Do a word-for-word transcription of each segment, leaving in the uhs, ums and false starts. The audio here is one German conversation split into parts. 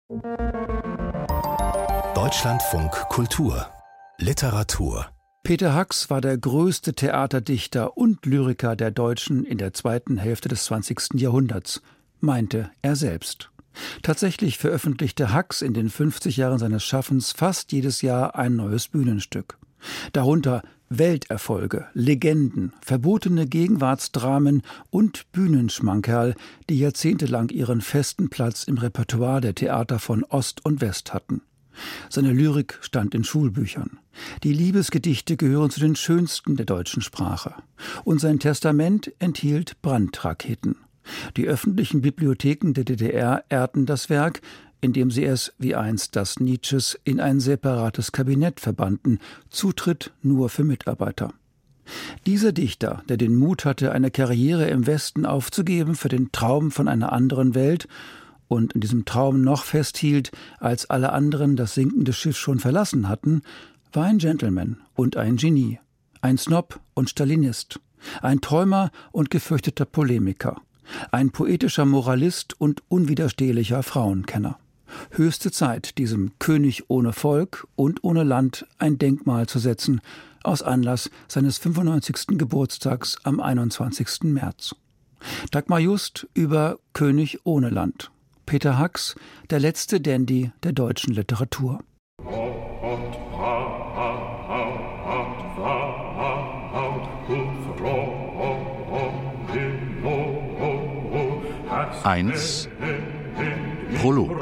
Deutschlandfunk Kultur Literatur. Peter Hacks war der größte Theaterdichter und Lyriker der Deutschen in der zweiten Hälfte des zwanzigsten Jahrhunderts, meinte er selbst. Tatsächlich veröffentlichte Hacks in den fünfzig Jahren seines Schaffens fast jedes Jahr ein neues Bühnenstück. Darunter Welterfolge, Legenden, verbotene Gegenwartsdramen und Bühnenschmankerl, die jahrzehntelang ihren festen Platz im Repertoire der Theater von Ost und West hatten. Seine Lyrik stand in Schulbüchern. Die Liebesgedichte gehören zu den schönsten der deutschen Sprache. Und sein Testament enthielt Brandraketen. Die öffentlichen Bibliotheken der D D R ehrten das Werk, indem sie es, wie einst das Nietzsches, in ein separates Kabinett verbannten, Zutritt nur für Mitarbeiter. Dieser Dichter, der den Mut hatte, eine Karriere im Westen aufzugeben für den Traum von einer anderen Welt und in diesem Traum noch festhielt, als alle anderen das sinkende Schiff schon verlassen hatten, war ein Gentleman und ein Genie, ein Snob und Stalinist, ein Träumer und gefürchteter Polemiker, ein poetischer Moralist und unwiderstehlicher Frauenkenner. Höchste Zeit, diesem König ohne Volk und ohne Land ein Denkmal zu setzen, aus Anlass seines fünfundneunzigsten Geburtstags am einundzwanzigsten März. Dagmar Just über König ohne Land. Peter Hacks, der letzte Dandy der deutschen Literatur. eins Prolog.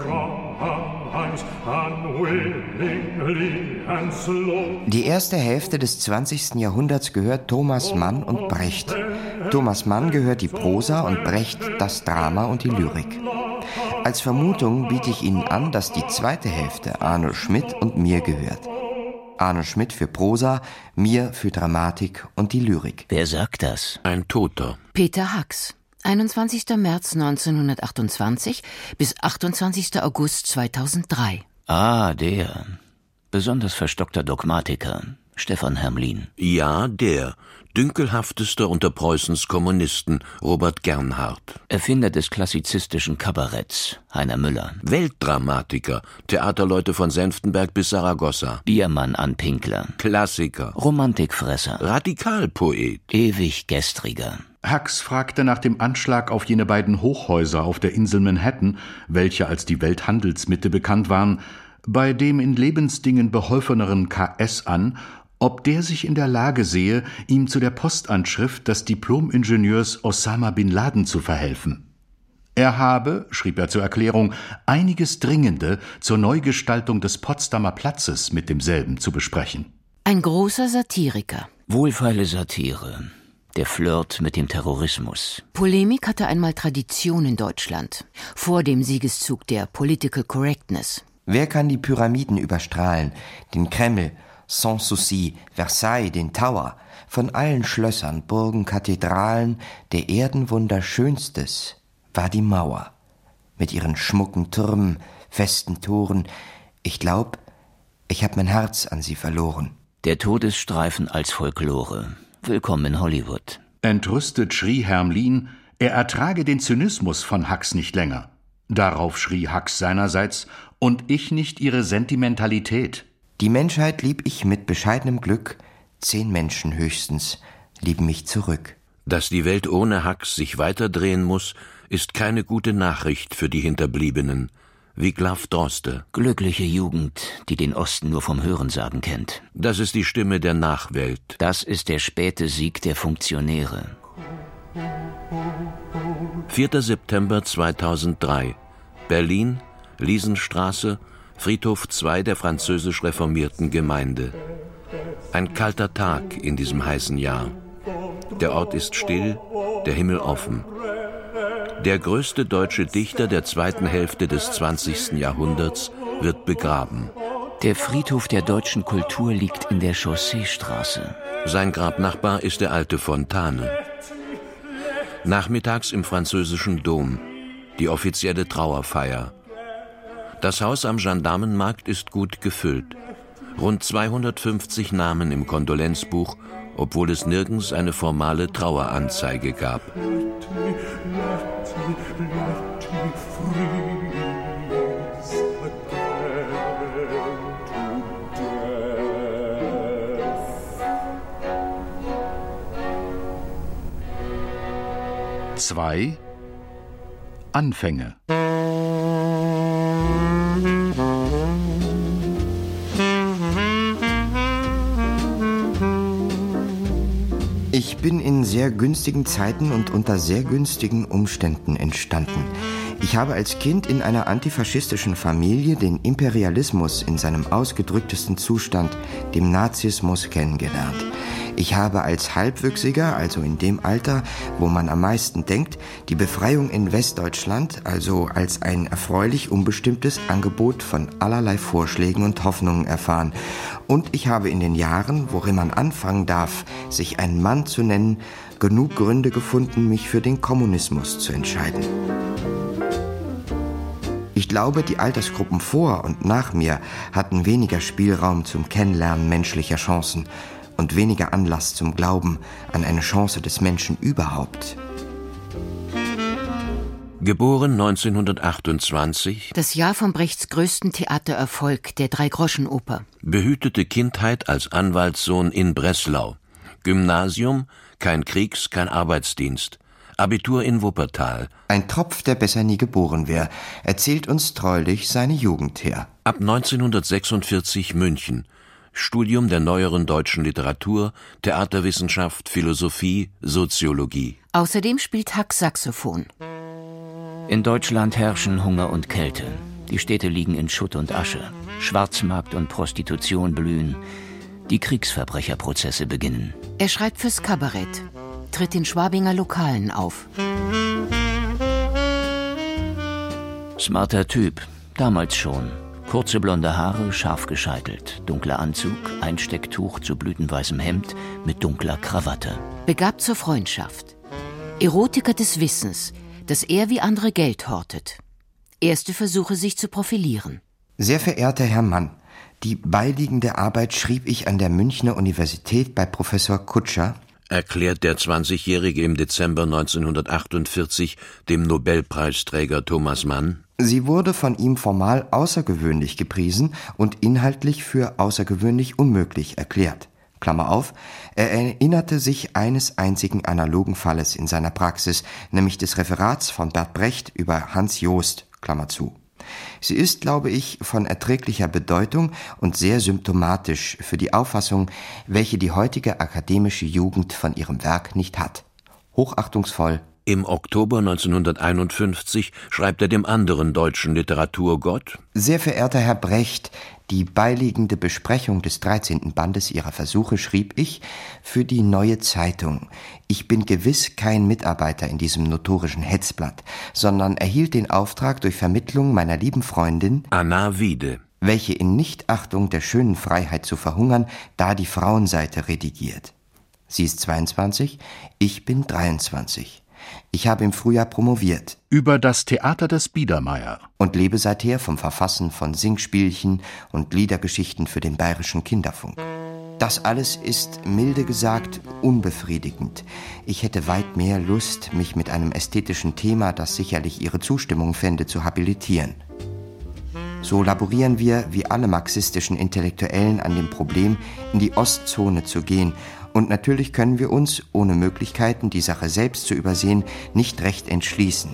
Die erste Hälfte des zwanzigsten Jahrhunderts gehört Thomas Mann und Brecht. Thomas Mann gehört die Prosa und Brecht das Drama und die Lyrik. Als Vermutung biete ich Ihnen an, dass die zweite Hälfte Arno Schmidt und mir gehört. Arno Schmidt für Prosa, mir für Dramatik und die Lyrik. Wer sagt das? Ein Toter. Peter Hacks, einundzwanzigster März neunzehnhundertachtundzwanzig bis achtundzwanzigster August zweitausenddrei. Ah, der. Besonders verstockter Dogmatiker, Stefan Hermlin. Ja, der. Dünkelhaftester unter Preußens Kommunisten, Robert Gernhardt. Erfinder des klassizistischen Kabaretts, Heiner Müller. Weltdramatiker, Theaterleute von Senftenberg bis Saragossa. Biermann an Pinkler. Klassiker. Romantikfresser. Radikalpoet. Ewig gestriger. Hacks fragte nach dem Anschlag auf jene beiden Hochhäuser auf der Insel Manhattan, welche als die Welthandelsmitte bekannt waren, bei dem in Lebensdingen beholfeneren K S an, ob der sich in der Lage sehe, ihm zu der Postanschrift des Diplom-Ingenieurs Osama bin Laden zu verhelfen. Er habe, schrieb er zur Erklärung, einiges Dringende zur Neugestaltung des Potsdamer Platzes mit demselben zu besprechen. Ein großer Satiriker. Wohlfeile Satire. Der Flirt mit dem Terrorismus. Polemik hatte einmal Tradition in Deutschland, vor dem Siegeszug der Political Correctness. Wer kann die Pyramiden überstrahlen, den Kreml, Sanssouci, Versailles, den Tower, von allen Schlössern, Burgen, Kathedralen, der Erdenwunder schönstes war die Mauer, mit ihren schmucken Türmen, festen Toren. Ich glaub, ich hab mein Herz an sie verloren. Der Todesstreifen als Folklore. Willkommen in Hollywood. Entrüstet schrie Hermlin, er ertrage den Zynismus von Hacks nicht länger. Darauf schrie Hacks seinerseits, und ich nicht ihre Sentimentalität. Die Menschheit lieb ich mit bescheidenem Glück, zehn Menschen höchstens lieben mich zurück. Dass die Welt ohne Hacks sich weiterdrehen muss, ist keine gute Nachricht für die Hinterbliebenen. Wiglaf Droste. Glückliche Jugend, die den Osten nur vom Hörensagen kennt. Das ist die Stimme der Nachwelt. Das ist der späte Sieg der Funktionäre. vierter September zweitausenddrei. Berlin, Liesenstraße, Friedhof zwei der französisch reformierten Gemeinde. Ein kalter Tag in diesem heißen Jahr. Der Ort ist still, der Himmel offen. Der größte deutsche Dichter der zweiten Hälfte des zwanzigsten Jahrhunderts wird begraben. Der Friedhof der deutschen Kultur liegt in der Chausseestraße. Sein Grabnachbar ist der alte Fontane. Nachmittags im französischen Dom, die offizielle Trauerfeier. Das Haus am Gendarmenmarkt ist gut gefüllt. Rund zweihundertfünfzig Namen im Kondolenzbuch, obwohl es nirgends eine formale Traueranzeige gab. zwei Anfänge. Ich bin in sehr günstigen Zeiten und unter sehr günstigen Umständen entstanden. Ich habe als Kind in einer antifaschistischen Familie den Imperialismus in seinem ausgedrücktesten Zustand, dem Nazismus, kennengelernt. Ich habe als Halbwüchsiger, also in dem Alter, wo man am meisten denkt, die Befreiung in Westdeutschland, also als ein erfreulich unbestimmtes Angebot von allerlei Vorschlägen und Hoffnungen erfahren. Und ich habe in den Jahren, worin man anfangen darf, sich ein Mann zu nennen, genug Gründe gefunden, mich für den Kommunismus zu entscheiden. Ich glaube, die Altersgruppen vor und nach mir hatten weniger Spielraum zum Kennenlernen menschlicher Chancen und weniger Anlass zum Glauben an eine Chance des Menschen überhaupt. Geboren neunzehnhundertachtundzwanzig. Das Jahr von Brechts größten Theatererfolg, der Dreigroschenoper. Behütete Kindheit als Anwaltssohn in Breslau. Gymnasium, kein Kriegs-, kein Arbeitsdienst. Abitur in Wuppertal. Ein Tropf, der besser nie geboren wäre, erzählt uns treulich seine Jugend her. Ab neunzehnhundertsechsundvierzig München. Studium der neueren deutschen Literatur, Theaterwissenschaft, Philosophie, Soziologie. Außerdem spielt Hack Saxophon. In Deutschland herrschen Hunger und Kälte. Die Städte liegen in Schutt und Asche. Schwarzmarkt und Prostitution blühen. Die Kriegsverbrecherprozesse beginnen. Er schreibt fürs Kabarett, tritt in Schwabinger Lokalen auf. Smarter Typ, damals schon. Kurze blonde Haare, scharf gescheitelt, dunkler Anzug, Einstecktuch zu blütenweißem Hemd mit dunkler Krawatte. Begabt zur Freundschaft. Erotiker des Wissens, dass er wie andere Geld hortet. Erste Versuche, sich zu profilieren. Sehr verehrter Herr Mann, die beiliegende Arbeit schrieb ich an der Münchner Universität bei Professor Kutscher, erklärt der zwanzigjährige im Dezember neunzehnhundertachtundvierzig dem Nobelpreisträger Thomas Mann. Sie wurde von ihm formal außergewöhnlich gepriesen und inhaltlich für außergewöhnlich unmöglich erklärt. Klammer auf, er erinnerte sich eines einzigen analogen Falles in seiner Praxis, nämlich des Referats von Bert Brecht über Hans Jost, Klammer zu. Sie ist, glaube ich, von erträglicher Bedeutung und sehr symptomatisch für die Auffassung, welche die heutige akademische Jugend von ihrem Werk nicht hat. Hochachtungsvoll. Im Oktober neunzehnhunderteinundfünfzig schreibt er dem anderen deutschen Literaturgott: Sehr verehrter Herr Brecht, die beiliegende Besprechung des dreizehnten Bandes Ihrer Versuche schrieb ich für die Neue Zeitung. Ich bin gewiss kein Mitarbeiter in diesem notorischen Hetzblatt, sondern erhielt den Auftrag durch Vermittlung meiner lieben Freundin Anna Wiede, welche in Nichtachtung der schönen Freiheit zu verhungern, da die Frauenseite redigiert. Sie ist zweiundzwanzig, ich bin dreiundzwanzig. Ich habe im Frühjahr promoviert. Über das Theater des Biedermeier. Und lebe seither vom Verfassen von Singspielchen und Liedergeschichten für den Bayerischen Kinderfunk. Das alles ist, milde gesagt, unbefriedigend. Ich hätte weit mehr Lust, mich mit einem ästhetischen Thema, das sicherlich Ihre Zustimmung fände, zu habilitieren. So laborieren wir, wie alle marxistischen Intellektuellen, an dem Problem, in die Ostzone zu gehen. Und natürlich können wir uns, ohne Möglichkeiten, die Sache selbst zu übersehen, nicht recht entschließen.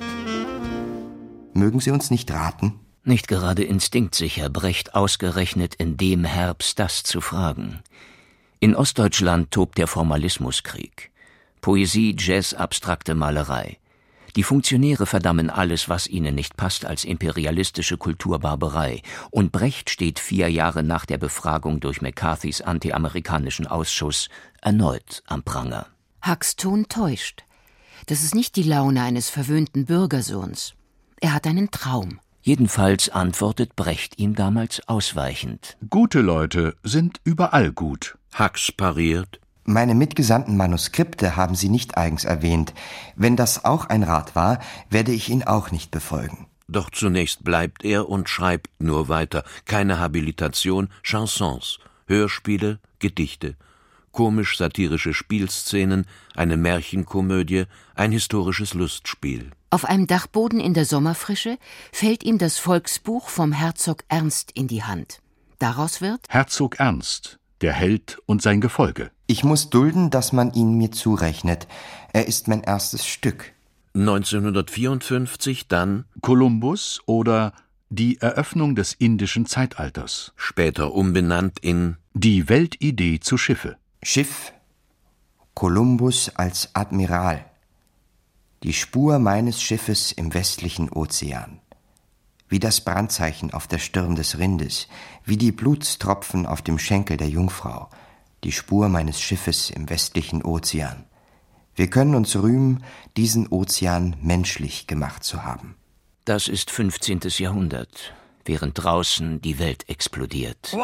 Mögen Sie uns nicht raten? Nicht gerade instinktsicher, Brecht ausgerechnet in dem Herbst das zu fragen. In Ostdeutschland tobt der Formalismuskrieg. Poesie, Jazz, abstrakte Malerei. Die Funktionäre verdammen alles, was ihnen nicht passt, als imperialistische Kulturbarbarei. Und Brecht steht vier Jahre nach der Befragung durch McCarthys antiamerikanischen Ausschuss erneut am Pranger. Hacks Ton täuscht. Das ist nicht die Laune eines verwöhnten Bürgersohns. Er hat einen Traum. Jedenfalls antwortet Brecht ihm damals ausweichend. Gute Leute sind überall gut. Hacks pariert: Meine mitgesandten Manuskripte haben Sie nicht eigens erwähnt. Wenn das auch ein Rat war, werde ich ihn auch nicht befolgen. Doch zunächst bleibt er und schreibt nur weiter. Keine Habilitation, Chansons, Hörspiele, Gedichte, komisch-satirische Spielszenen, eine Märchenkomödie, ein historisches Lustspiel. Auf einem Dachboden in der Sommerfrische fällt ihm das Volksbuch vom Herzog Ernst in die Hand. Daraus wird Herzog Ernst, der Held und sein Gefolge. Ich muss dulden, dass man ihn mir zurechnet. Er ist mein erstes Stück. neunzehnhundertvierundfünfzig dann Kolumbus oder Die Eröffnung des indischen Zeitalters, später umbenannt in Die Weltidee zu Schiffe. Schiff, Kolumbus als Admiral. Die Spur meines Schiffes im westlichen Ozean. Wie das Brandzeichen auf der Stirn des Rindes, wie die Blutstropfen auf dem Schenkel der Jungfrau. Die Spur meines Schiffes im westlichen Ozean. Wir können uns rühmen, diesen Ozean menschlich gemacht zu haben. Das ist fünfzehntes Jahrhundert, während draußen die Welt explodiert.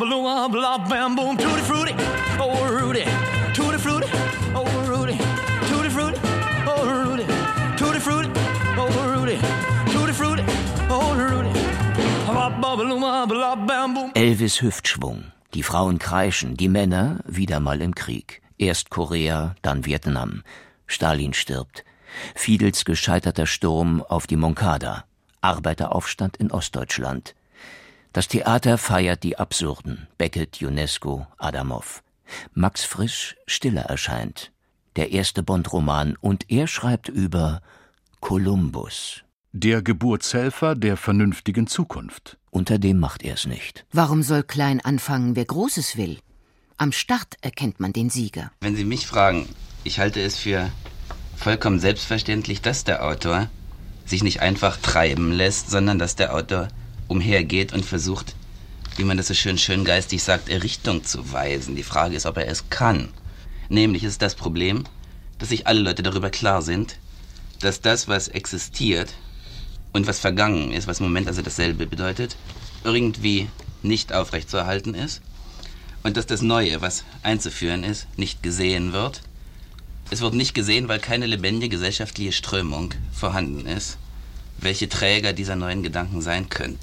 Elvis Hüftschwung, die Frauen kreischen, die Männer wieder mal im Krieg. Erst Korea, dann Vietnam. Stalin stirbt. Fidels gescheiterter Sturm auf die Moncada. Arbeiteraufstand in Ostdeutschland. Das Theater feiert die Absurden. Beckett, Ionesco, Adamov. Max Frisch Stille erscheint. Der erste Bond-Roman, und er schreibt über Kolumbus. Der Geburtshelfer der vernünftigen Zukunft. Unter dem macht er es nicht. Warum soll klein anfangen, wer Großes will? Am Start erkennt man den Sieger. Wenn Sie mich fragen, ich halte es für vollkommen selbstverständlich, dass der Autor sich nicht einfach treiben lässt, sondern dass der Autor umhergeht und versucht, wie man das so schön schöngeistig sagt, Richtung zu weisen. Die Frage ist, ob er es kann. Nämlich ist das Problem, dass sich alle Leute darüber klar sind, dass das, was existiert und was vergangen ist, was im Moment also dasselbe bedeutet, irgendwie nicht aufrechtzuerhalten ist. Und dass das Neue, was einzuführen ist, nicht gesehen wird. Es wird nicht gesehen, weil keine lebendige gesellschaftliche Strömung vorhanden ist, welche Träger dieser neuen Gedanken sein könnte.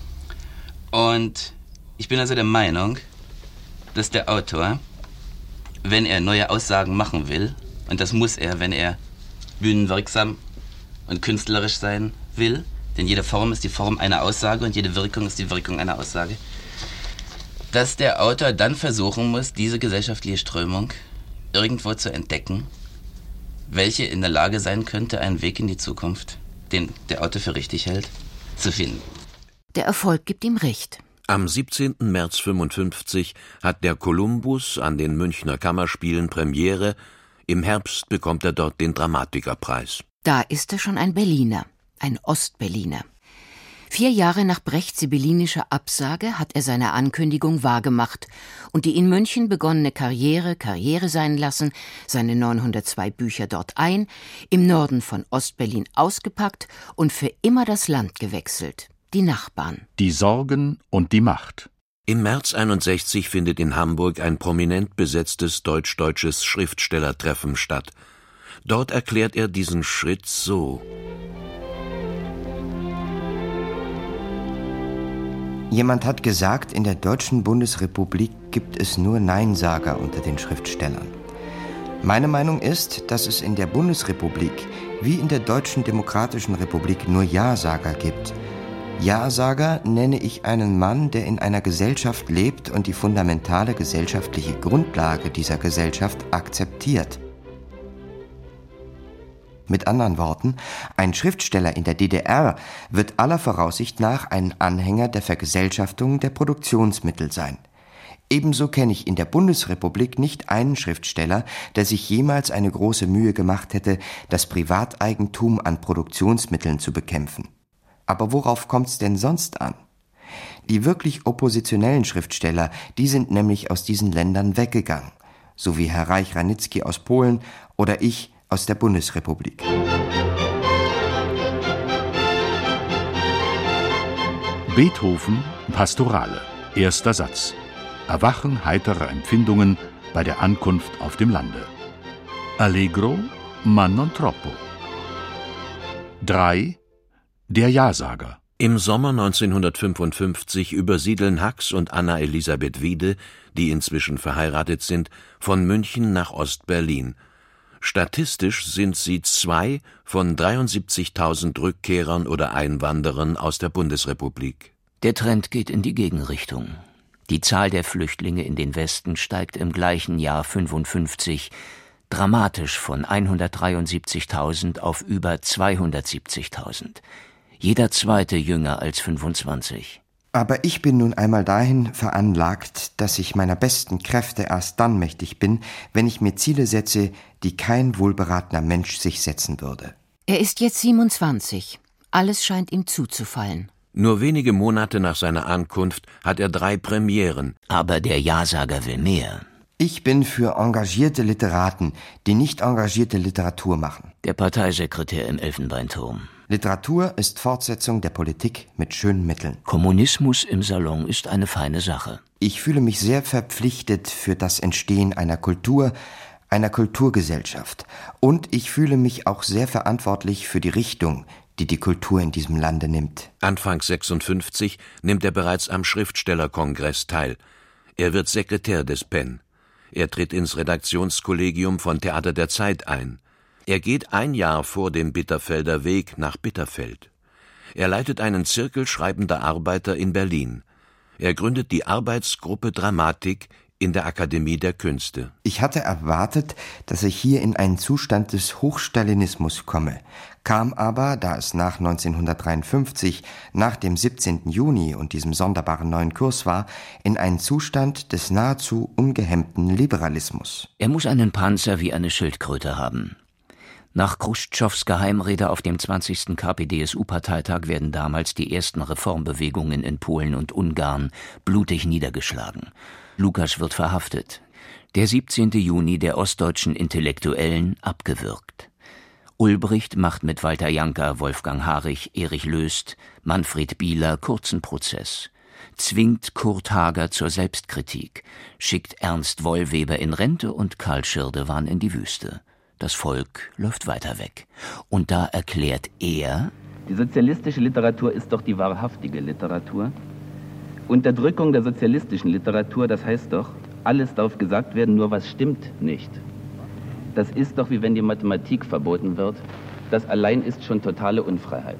Und ich bin also der Meinung, dass der Autor, wenn er neue Aussagen machen will, und das muss er, wenn er bühnenwirksam und künstlerisch sein will, denn jede Form ist die Form einer Aussage und jede Wirkung ist die Wirkung einer Aussage, dass der Autor dann versuchen muss, diese gesellschaftliche Strömung irgendwo zu entdecken, welche in der Lage sein könnte, einen Weg in die Zukunft, den der Autor für richtig hält, zu finden. Der Erfolg gibt ihm recht. Am siebzehnten März fünfundfünfzig hat der Kolumbus an den Münchner Kammerspielen Premiere. Im Herbst bekommt er dort den Dramatikerpreis. Da ist er schon ein Berliner, ein Ostberliner. Vier Jahre nach Brechts sibyllinischer Absage hat er seine Ankündigung wahrgemacht und die in München begonnene Karriere Karriere sein lassen, seine neunhundertzwei Bücher dort ein, im Norden von Ostberlin ausgepackt und für immer das Land gewechselt, die Nachbarn. Die Sorgen und die Macht. Im März einundsechzig findet in Hamburg ein prominent besetztes deutsch-deutsches Schriftstellertreffen statt. Dort erklärt er diesen Schritt so: Jemand hat gesagt, in der Deutschen Bundesrepublik gibt es nur Neinsager unter den Schriftstellern. Meine Meinung ist, dass es in der Bundesrepublik wie in der Deutschen Demokratischen Republik nur Ja-Sager gibt. Ja-Sager nenne ich einen Mann, der in einer Gesellschaft lebt und die fundamentale gesellschaftliche Grundlage dieser Gesellschaft akzeptiert. Mit anderen Worten, ein Schriftsteller in der D D R wird aller Voraussicht nach ein Anhänger der Vergesellschaftung der Produktionsmittel sein. Ebenso kenne ich in der Bundesrepublik nicht einen Schriftsteller, der sich jemals eine große Mühe gemacht hätte, das Privateigentum an Produktionsmitteln zu bekämpfen. Aber worauf kommt's denn sonst an? Die wirklich oppositionellen Schriftsteller, die sind nämlich aus diesen Ländern weggegangen, so wie Herr Reich-Ranitzky aus Polen oder ich aus der Bundesrepublik. Beethoven, Pastorale, erster Satz. Erwachen heiterer Empfindungen bei der Ankunft auf dem Lande. Allegro, ma non troppo. drei. Der Ja-Sager. Im Sommer neunzehnhundertfünfundfünfzig übersiedeln Hax und Anna Elisabeth Wiede, die inzwischen verheiratet sind, von München nach Ost-Berlin. Statistisch sind sie zwei von dreiundsiebzigtausend Rückkehrern oder Einwanderern aus der Bundesrepublik. Der Trend geht in die Gegenrichtung. Die Zahl der Flüchtlinge in den Westen steigt im gleichen Jahr fünfundfünfzig. Dramatisch von hundertdreiundsiebzigtausend auf über zweihundertsiebzigtausend. Jeder zweite jünger als fünfundzwanzig. Aber ich bin nun einmal dahin veranlagt, dass ich meiner besten Kräfte erst dann mächtig bin, wenn ich mir Ziele setze, die kein wohlberatener Mensch sich setzen würde. Er ist jetzt siebenundzwanzig. Alles scheint ihm zuzufallen. Nur wenige Monate nach seiner Ankunft hat er drei Premieren. Aber der Ja-Sager will mehr. Ich bin für engagierte Literaten, die nicht engagierte Literatur machen. Der Parteisekretär im Elfenbeinturm. Literatur ist Fortsetzung der Politik mit schönen Mitteln. Kommunismus im Salon ist eine feine Sache. Ich fühle mich sehr verpflichtet für das Entstehen einer Kultur, einer Kulturgesellschaft. Und ich fühle mich auch sehr verantwortlich für die Richtung, die die Kultur in diesem Lande nimmt. Anfangs sechsundfünfzig nimmt er bereits am Schriftstellerkongress teil. Er wird Sekretär des P E N. Er tritt ins Redaktionskollegium von Theater der Zeit ein. Er geht ein Jahr vor dem Bitterfelder Weg nach Bitterfeld. Er leitet einen Zirkel schreibender Arbeiter in Berlin. Er gründet die Arbeitsgruppe Dramatik in der Akademie der Künste. Ich hatte erwartet, dass ich hier in einen Zustand des Hochstalinismus komme, kam aber, da es nach neunzehnhundertdreiundfünfzig, nach dem siebzehnten Juni und diesem sonderbaren neuen Kurs war, in einen Zustand des nahezu ungehemmten Liberalismus. Er muss einen Panzer wie eine Schildkröte haben. Nach Chruschtschows Geheimrede auf dem zwanzigsten K P D S U-Parteitag werden damals die ersten Reformbewegungen in Polen und Ungarn blutig niedergeschlagen. Lukasch wird verhaftet. Der siebzehnten Juni der ostdeutschen Intellektuellen abgewürgt. Ulbricht macht mit Walter Janka, Wolfgang Harich, Erich Löst, Manfred Bieler kurzen Prozess, zwingt Kurt Hager zur Selbstkritik, schickt Ernst Wollweber in Rente und Karl Schirdewan in die Wüste. Das Volk läuft weiter weg. Und da erklärt er: Die sozialistische Literatur ist doch die wahrhaftige Literatur. Unterdrückung der sozialistischen Literatur, das heißt doch, alles darf gesagt werden, nur was stimmt nicht. Das ist doch wie wenn die Mathematik verboten wird. Das allein ist schon totale Unfreiheit.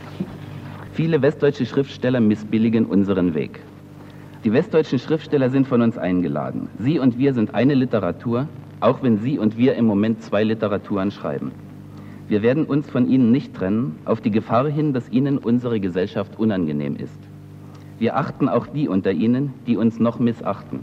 Viele westdeutsche Schriftsteller missbilligen unseren Weg. Die westdeutschen Schriftsteller sind von uns eingeladen. Sie und wir sind eine Literatur, auch wenn Sie und wir im Moment zwei Literaturen schreiben. Wir werden uns von Ihnen nicht trennen, auf die Gefahr hin, dass Ihnen unsere Gesellschaft unangenehm ist. Wir achten auch die unter Ihnen, die uns noch missachten.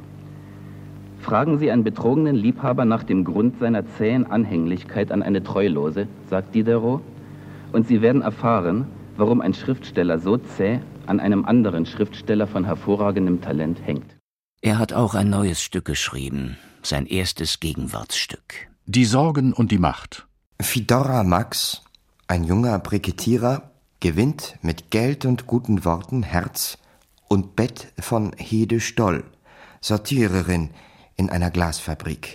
Fragen Sie einen betrogenen Liebhaber nach dem Grund seiner zähen Anhänglichkeit an eine Treulose, sagt Diderot, und Sie werden erfahren, warum ein Schriftsteller so zäh an einem anderen Schriftsteller von hervorragendem Talent hängt. Er hat auch ein neues Stück geschrieben, sein erstes Gegenwartsstück. Die Sorgen und die Macht. Fedora Max, ein junger Brikettierer, gewinnt mit Geld und guten Worten Herz und Bett von Hede Stoll, Sortiererin in einer Glasfabrik.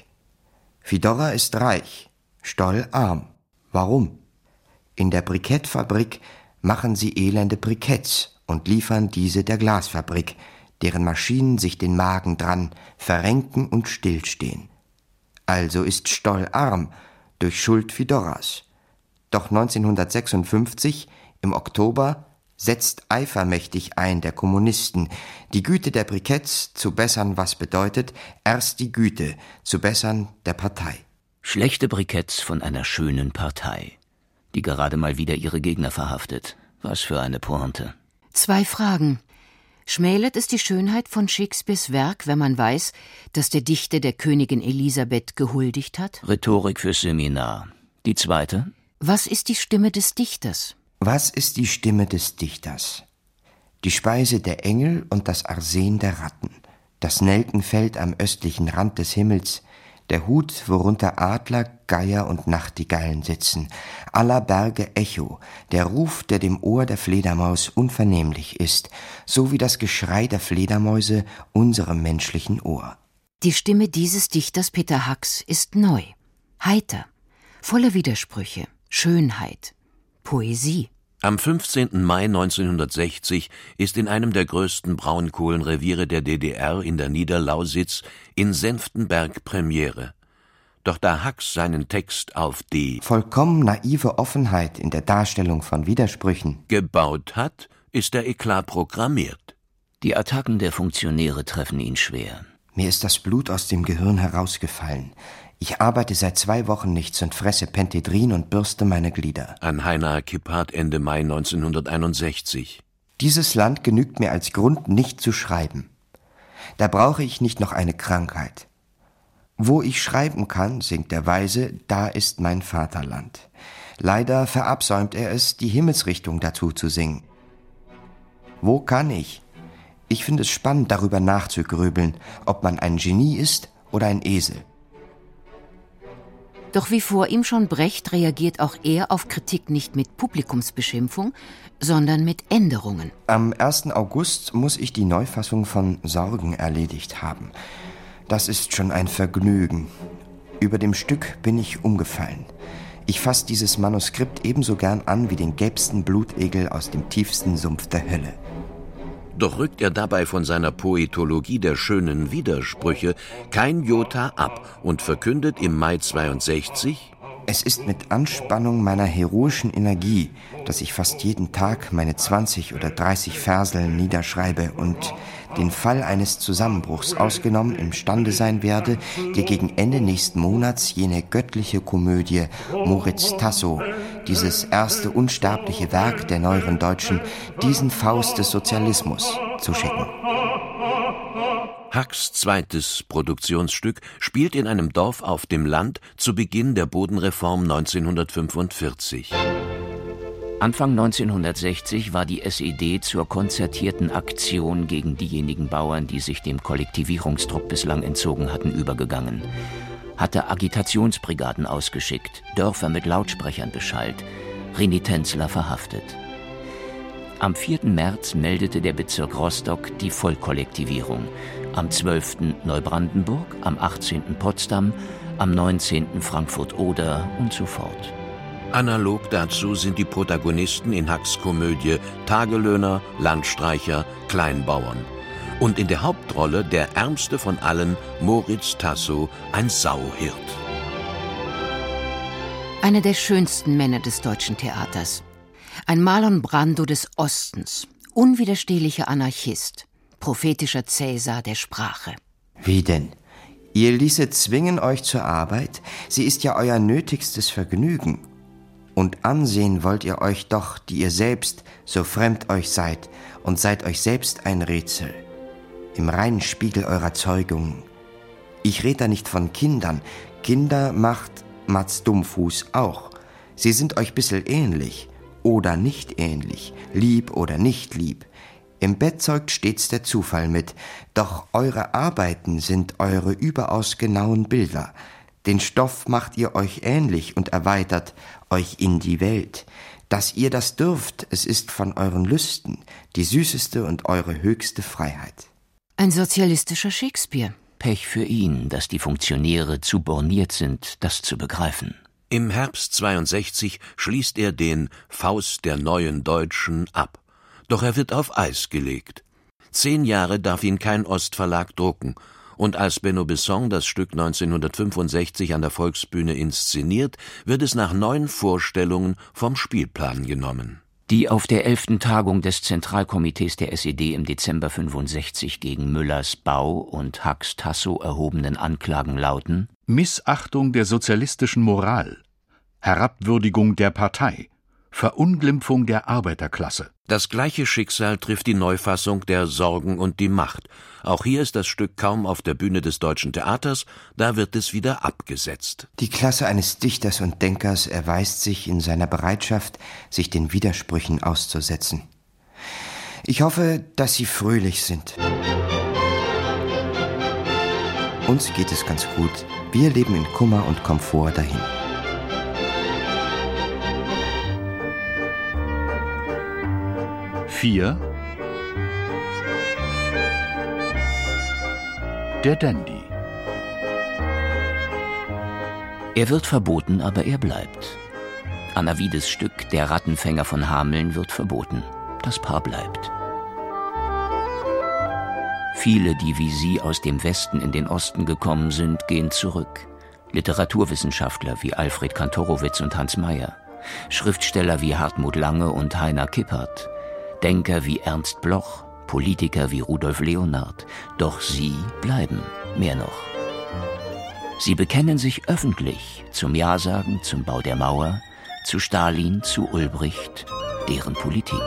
Fedora ist reich, Stoll arm. Warum? In der Brikettfabrik machen sie elende Briketts und liefern diese der Glasfabrik, deren Maschinen sich den Magen dran verrenken und stillstehen. Also ist Stoll arm durch Schuld Fedoras. Doch neunzehnhundertsechsundfünfzig, im Oktober, setzt eifermächtig ein der Kommunisten, die Güte der Briketts zu bessern, was bedeutet, erst die Güte zu bessern der Partei. Schlechte Briketts von einer schönen Partei, die gerade mal wieder ihre Gegner verhaftet. Was für eine Pointe. Zwei Fragen. Schmälert es die Schönheit von Shakespeares Werk, wenn man weiß, dass der Dichter der Königin Elisabeth gehuldigt hat? Rhetorik fürs Seminar. Die zweite? Was ist die Stimme des Dichters? Was ist die Stimme des Dichters? Die Speise der Engel und das Arsen der Ratten, das Nelkenfeld am östlichen Rand des Himmels, der Hut, worunter Adler, Geier und Nachtigallen sitzen, aller Berge Echo, der Ruf, der dem Ohr der Fledermaus unvernehmlich ist, so wie das Geschrei der Fledermäuse unserem menschlichen Ohr. Die Stimme dieses Dichters Peter Hacks ist neu, heiter, voller Widersprüche, Schönheit, Poesie. Am fünfzehnten Mai neunzehnhundertsechzig ist in einem der größten Braunkohlenreviere der D D R in der Niederlausitz in Senftenberg Premiere. Doch da Hacks seinen Text auf die vollkommen naive Offenheit in der Darstellung von Widersprüchen gebaut hat, ist der Eklat programmiert. Die Attacken der Funktionäre treffen ihn schwer. Mir ist das Blut aus dem Gehirn herausgefallen. Ich arbeite seit zwei Wochen nichts und fresse Pentedrin und bürste meine Glieder. An Heiner Kipphardt Ende Mai neunzehnhunderteinundsechzig. Dieses Land genügt mir als Grund, nicht zu schreiben. Da brauche ich nicht noch eine Krankheit. Wo ich schreiben kann, singt der Weise, da ist mein Vaterland. Leider verabsäumt er es, die Himmelsrichtung dazu zu singen. Wo kann ich? Ich finde es spannend, darüber nachzugrübeln, ob man ein Genie ist oder ein Esel. Doch wie vor ihm schon Brecht reagiert auch er auf Kritik nicht mit Publikumsbeschimpfung, sondern mit Änderungen. Am ersten August muss ich die Neufassung von Sorgen erledigt haben. Das ist schon ein Vergnügen. Über dem Stück bin ich umgefallen. Ich fasse dieses Manuskript ebenso gern an wie den gelbsten Blutegel aus dem tiefsten Sumpf der Hölle. Doch rückt er dabei von seiner Poetologie der schönen Widersprüche kein Jota ab und verkündet im Mai zweiundsechzig: Es ist mit Anspannung meiner heroischen Energie, dass ich fast jeden Tag meine zwanzig oder dreißig Verseln niederschreibe und, den Fall eines Zusammenbruchs ausgenommen, imstande sein werde, dir gegen Ende nächsten Monats jene göttliche Komödie Moritz Tasso, dieses erste unsterbliche Werk der neueren Deutschen, diesen Faust des Sozialismus, zu schicken. Hacks zweites Produktionsstück spielt in einem Dorf auf dem Land zu Beginn der Bodenreform neunzehnhundertfünfundvierzig. Anfang neunzehnhundertsechzig war die S E D zur konzertierten Aktion gegen diejenigen Bauern, die sich dem Kollektivierungsdruck bislang entzogen hatten, übergegangen. Hatte Agitationsbrigaden ausgeschickt, Dörfer mit Lautsprechern beschallt, Renitenzler verhaftet. Am vierten März meldete der Bezirk Rostock die Vollkollektivierung, am zwölften Neubrandenburg, am achtzehnten Potsdam, am neunzehnten Frankfurt-Oder und so fort. Analog dazu sind die Protagonisten in Hacks Komödie Tagelöhner, Landstreicher, Kleinbauern. Und in der Hauptrolle der ärmste von allen, Moritz Tasso, ein Sauhirt. Einer der schönsten Männer des deutschen Theaters. Ein Marlon Brando des Ostens, unwiderstehlicher Anarchist, prophetischer Cäsar der Sprache. Wie denn? Ihr ließet zwingen euch zur Arbeit? Sie ist ja euer nötigstes Vergnügen. Und ansehen wollt ihr euch doch, die ihr selbst so fremd euch seid und seid euch selbst ein Rätsel. Im reinen Spiegel eurer Zeugungen. Ich red da nicht von Kindern. Kinder macht Mats Dummfuß auch. Sie sind euch bissel ähnlich oder nicht ähnlich, lieb oder nicht lieb. Im Bett zeugt stets der Zufall mit, doch eure Arbeiten sind eure überaus genauen Bilder. Den Stoff macht ihr euch ähnlich und erweitert euch in die Welt. Dass ihr das dürft, es ist von euren Lüsten die süßeste und eure höchste Freiheit. Ein sozialistischer Shakespeare. Pech für ihn, dass die Funktionäre zu borniert sind, das zu begreifen. Im Herbst zweiundsechzig schließt er den Faust der neuen Deutschen ab. Doch er wird auf Eis gelegt. Zehn Jahre darf ihn kein Ostverlag drucken. Und als Benno Besson das Stück neunzehnhundertfünfundsechzig an der Volksbühne inszeniert, wird es nach neun Vorstellungen vom Spielplan genommen. Die auf der elften Tagung des Zentralkomitees der S E D im Dezember fünfundsechzig gegen Müllers Bau und Hacks Tasso erhobenen Anklagen lauten: Missachtung der sozialistischen Moral, Herabwürdigung der Partei, Verunglimpfung der Arbeiterklasse. Das gleiche Schicksal trifft die Neufassung der Sorgen und die Macht. Auch hier ist das Stück kaum auf der Bühne des Deutschen Theaters, da wird es wieder abgesetzt. Die Klasse eines Dichters und Denkers erweist sich in seiner Bereitschaft, sich den Widersprüchen auszusetzen. Ich hoffe, dass Sie fröhlich sind. Uns geht es ganz gut. Wir leben in Kummer und Komfort dahin. vier. Der Dandy. Er wird verboten, aber er bleibt. Anna Wiedes Stück Der Rattenfänger von Hameln wird verboten. Das Paar bleibt. Viele, die wie sie aus dem Westen in den Osten gekommen sind, gehen zurück. Literaturwissenschaftler wie Alfred Kantorowicz und Hans Mayer, Schriftsteller wie Hartmut Lange und Heiner Kipphardt, Denker wie Ernst Bloch, Politiker wie Rudolf Leonhard. Doch sie bleiben, mehr noch. Sie bekennen sich öffentlich zum Ja-Sagen, zum Bau der Mauer, zu Stalin, zu Ulbricht, deren Politik.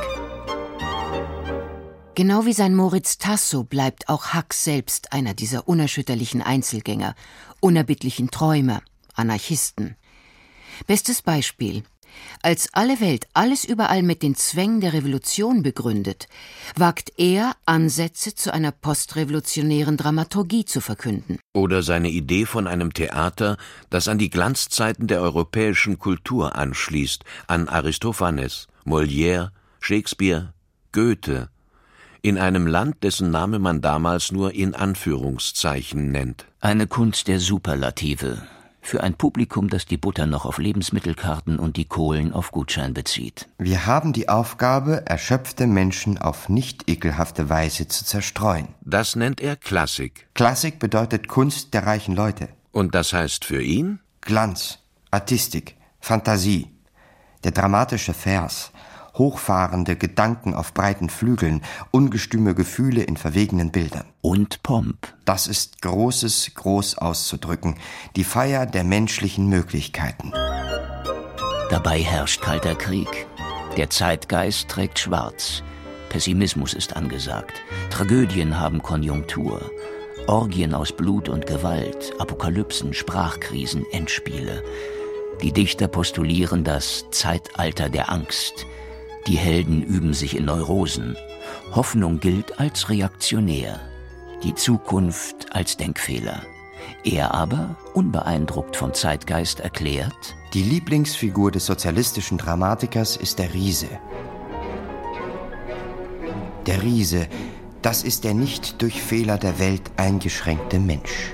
Genau wie sein Moritz Tasso bleibt auch Hux selbst einer dieser unerschütterlichen Einzelgänger, unerbittlichen Träumer, Anarchisten. Bestes Beispiel: Als alle Welt alles überall mit den Zwängen der Revolution begründet, wagt er, Ansätze zu einer postrevolutionären Dramaturgie zu verkünden. Oder seine Idee von einem Theater, das an die Glanzzeiten der europäischen Kultur anschließt, an Aristophanes, Molière, Shakespeare, Goethe, in einem Land, dessen Name man damals nur in Anführungszeichen nennt. Eine Kunst der Superlative. Für ein Publikum, das die Butter noch auf Lebensmittelkarten und die Kohlen auf Gutschein bezieht. Wir haben die Aufgabe, erschöpfte Menschen auf nicht ekelhafte Weise zu zerstreuen. Das nennt er Klassik. Klassik bedeutet Kunst der reichen Leute. Und das heißt für ihn? Glanz, Artistik, Fantasie, der dramatische Vers, hochfahrende Gedanken auf breiten Flügeln, ungestüme Gefühle in verwegenen Bildern. Und Pomp. Das ist Großes groß auszudrücken, die Feier der menschlichen Möglichkeiten. Dabei herrscht kalter Krieg. Der Zeitgeist trägt schwarz. Pessimismus ist angesagt. Tragödien haben Konjunktur. Orgien aus Blut und Gewalt, Apokalypsen, Sprachkrisen, Endspiele. Die Dichter postulieren das Zeitalter der Angst. Die Helden üben sich in Neurosen. Hoffnung gilt als reaktionär, die Zukunft als Denkfehler. Er aber, unbeeindruckt vom Zeitgeist, erklärt: Die Lieblingsfigur des sozialistischen Dramatikers ist der Riese. Der Riese, das ist der nicht durch Fehler der Welt eingeschränkte Mensch.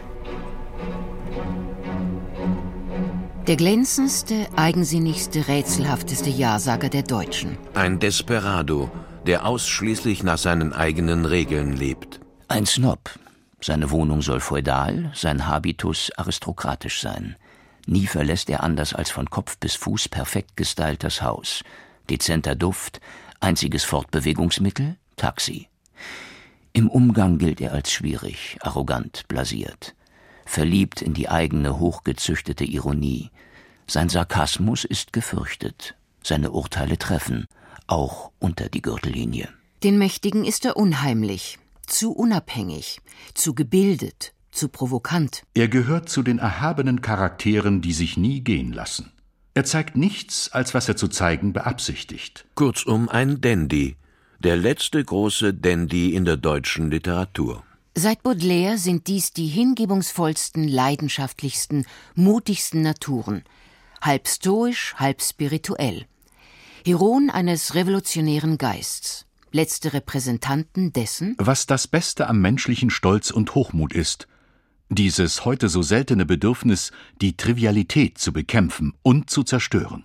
Der glänzendste, eigensinnigste, rätselhafteste Ja-Sager der Deutschen. Ein Desperado, der ausschließlich nach seinen eigenen Regeln lebt. Ein Snob. Seine Wohnung soll feudal, sein Habitus aristokratisch sein. Nie verlässt er anders als von Kopf bis Fuß perfekt gestylt das Haus. Dezenter Duft, einziges Fortbewegungsmittel, Taxi. Im Umgang gilt er als schwierig, arrogant, blasiert. Verliebt in die eigene hochgezüchtete Ironie. Sein Sarkasmus ist gefürchtet. Seine Urteile treffen, auch unter die Gürtellinie. Den Mächtigen ist er unheimlich, zu unabhängig, zu gebildet, zu provokant. Er gehört zu den erhabenen Charakteren, die sich nie gehen lassen. Er zeigt nichts, als was er zu zeigen beabsichtigt. Kurzum ein Dandy, der letzte große Dandy in der deutschen Literatur. Seit Baudelaire sind dies die hingebungsvollsten, leidenschaftlichsten, mutigsten Naturen. Halb stoisch, halb spirituell. Heroen eines revolutionären Geists. Letzte Repräsentanten dessen, was das Beste am menschlichen Stolz und Hochmut ist. Dieses heute so seltene Bedürfnis, die Trivialität zu bekämpfen und zu zerstören.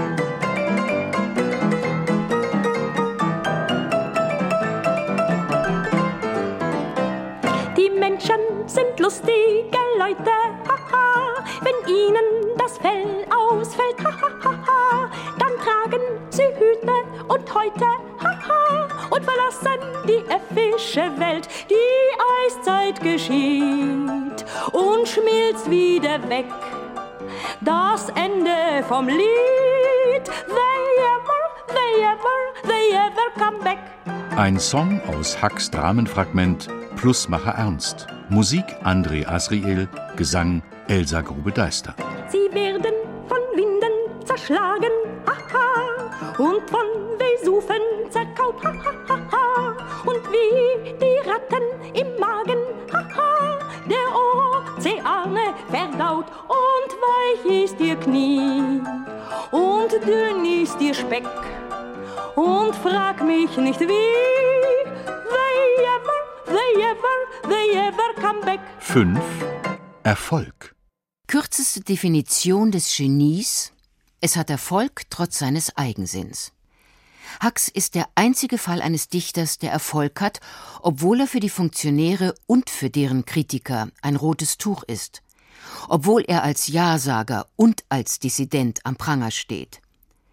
Sind lustige Leute, haha, wenn ihnen das Fell ausfällt, hahaha, dann tragen sie Hüte und Häute, haha, und verlassen die äffische Welt. Die Eiszeit geschieht und schmilzt wieder weg, das Ende vom Lied, they ever, they ever, they ever come back. Ein Song aus Hux Dramenfragment Plusmacher Ernst. Musik André Asriel, Gesang Elsa Grube-Deister. Sie werden von Winden zerschlagen, haha, und von Vesuven zerkaut, haha, und wie die Ratten im Magen, haha, der Ozeane verdaut, und weich ist ihr Knie, und dünn ist ihr Speck, und frag mich nicht wie, they ever, they ever, they ever come back. fünf. Erfolg. Kürzeste Definition des Genies: Es hat Erfolg trotz seines Eigensinns. Hux ist der einzige Fall eines Dichters, der Erfolg hat, obwohl er für die Funktionäre und für deren Kritiker ein rotes Tuch ist. Obwohl er als Ja-Sager und als Dissident am Pranger steht.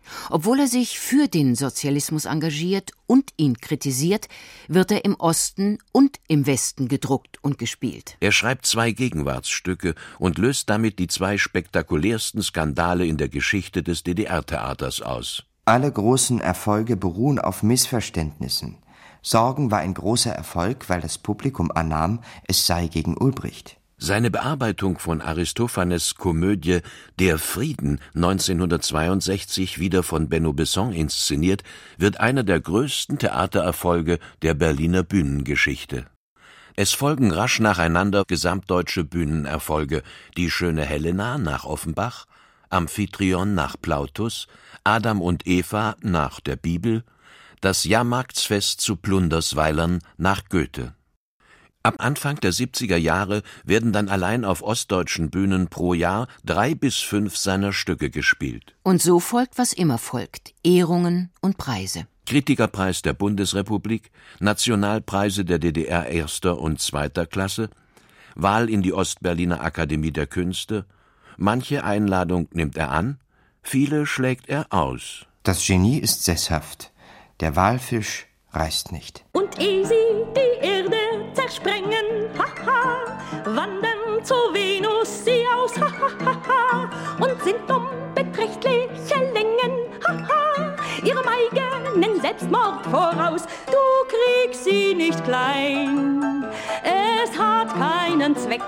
Obwohl er sich für den Sozialismus engagiert und ihn kritisiert, wird er im Osten und im Westen gedruckt und gespielt. Er schreibt zwei Gegenwartsstücke und löst damit die zwei spektakulärsten Skandale in der Geschichte des D D R-Theaters aus. Alle großen Erfolge beruhen auf Missverständnissen. Sorgen war ein großer Erfolg, weil das Publikum annahm, es sei gegen Ulbricht. Seine Bearbeitung von Aristophanes' Komödie »Der Frieden«, neunzehnhundertzweiundsechzig wieder von Benno Besson inszeniert, wird einer der größten Theatererfolge der Berliner Bühnengeschichte. Es folgen rasch nacheinander gesamtdeutsche Bühnenerfolge: Die schöne Helena nach Offenbach, Amphitryon nach Plautus, Adam und Eva nach der Bibel, das Jahrmarktsfest zu Plundersweilern nach Goethe. Ab Anfang der siebziger Jahre werden dann allein auf ostdeutschen Bühnen pro Jahr drei bis fünf seiner Stücke gespielt. Und so folgt, was immer folgt: Ehrungen und Preise. Kritikerpreis der Bundesrepublik, Nationalpreise der D D R erster und zweiter Klasse, Wahl in die Ostberliner Akademie der Künste. Manche Einladung nimmt er an, viele schlägt er aus. Das Genie ist sesshaft, der Walfisch reißt nicht. Und ehe sie die Erde zersprengen, haha, wandern zu Venus sie aus, hahaha, und sind um beträchtliche Längen, haha, ihrem eigenen Selbstmord voraus. Du kriegst sie nicht klein, es hat keinen Zweck,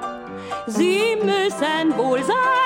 sie müssen wohl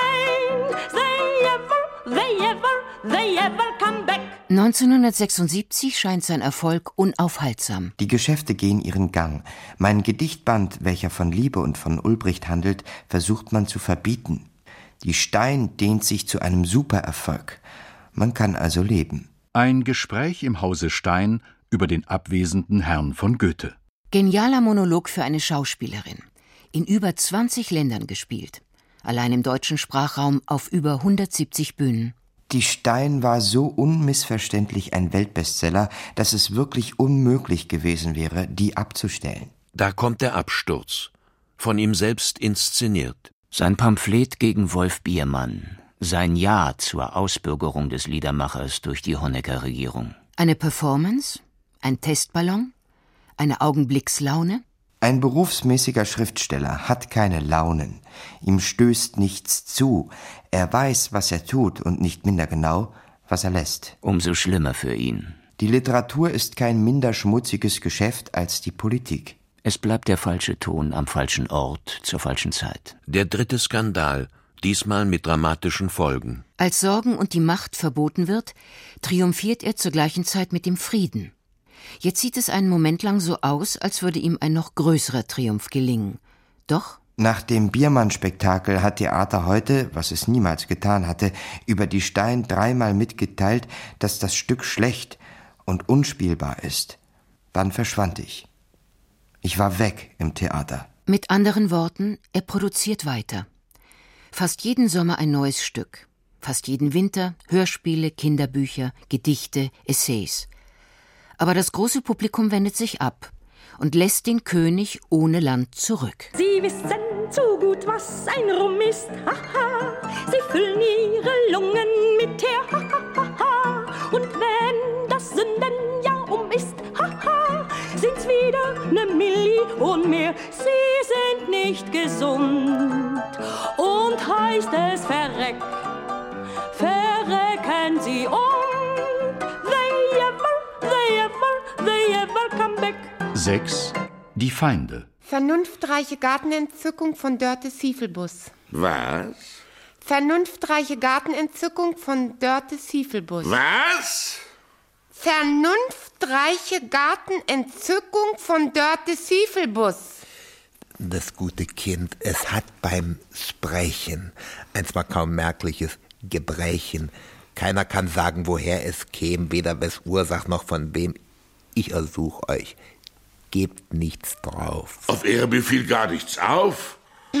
sein, they ever, they ever, they ever come back. neunzehnhundertsechsundsiebzig scheint sein Erfolg unaufhaltsam. Die Geschäfte gehen ihren Gang. Mein Gedichtband, welcher von Liebe und von Ulbricht handelt, versucht man zu verbieten. Die Stein dehnt sich zu einem Supererfolg. Man kann also leben. Ein Gespräch im Hause Stein über den abwesenden Herrn von Goethe. Genialer Monolog für eine Schauspielerin. In über zwanzig Ländern gespielt. Allein im deutschen Sprachraum auf über hundertsiebzig Bühnen. Die Stein war so unmissverständlich ein Weltbestseller, dass es wirklich unmöglich gewesen wäre, die abzustellen. Da kommt der Absturz, von ihm selbst inszeniert. Sein Pamphlet gegen Wolf Biermann, sein Ja zur Ausbürgerung des Liedermachers durch die Honecker-Regierung. Eine Performance? Ein Testballon? Eine Augenblickslaune? Ein berufsmäßiger Schriftsteller hat keine Launen. Ihm stößt nichts zu. Er weiß, was er tut und nicht minder genau, was er lässt. Umso schlimmer für ihn. Die Literatur ist kein minder schmutziges Geschäft als die Politik. Es bleibt der falsche Ton am falschen Ort zur falschen Zeit. Der dritte Skandal, diesmal mit dramatischen Folgen. Als Sorgen und die Macht verboten wird, triumphiert er zur gleichen Zeit mit dem Frieden. Jetzt sieht es einen Moment lang so aus, als würde ihm ein noch größerer Triumph gelingen. Doch nach dem Biermann-Spektakel hat Theater heute, was es niemals getan hatte, über die Stein dreimal mitgeteilt, dass das Stück schlecht und unspielbar ist. Dann verschwand ich. Ich war weg im Theater. Mit anderen Worten, er produziert weiter. Fast jeden Sommer ein neues Stück. Fast jeden Winter Hörspiele, Kinderbücher, Gedichte, Essays. Aber das große Publikum wendet sich ab und lässt den König ohne Land zurück. Sie wissen zu gut, was ein Rum ist, haha. Sie füllen ihre Lungen mit Teer, hahaha. Und wenn das Sündenjahr um ist, haha, sind's wieder ne Million mehr. Sie sind nicht gesund und heißt es verreck, verrecken sie um. sechs. Die Feinde. Vernunftreiche Gartenentzückung von Dörte Siefelbus. Was? Vernunftreiche Gartenentzückung von Dörte Siefelbus. Was? Vernunftreiche Gartenentzückung von Dörte Siefelbus. Das gute Kind, es hat beim Sprechen ein zwar kaum merkliches Gebrechen. Keiner kann sagen, woher es käme, weder wes Ursach noch von wem. Ich ersuche euch, gebt nichts drauf. Auf Ehrenbefehl gar nichts auf.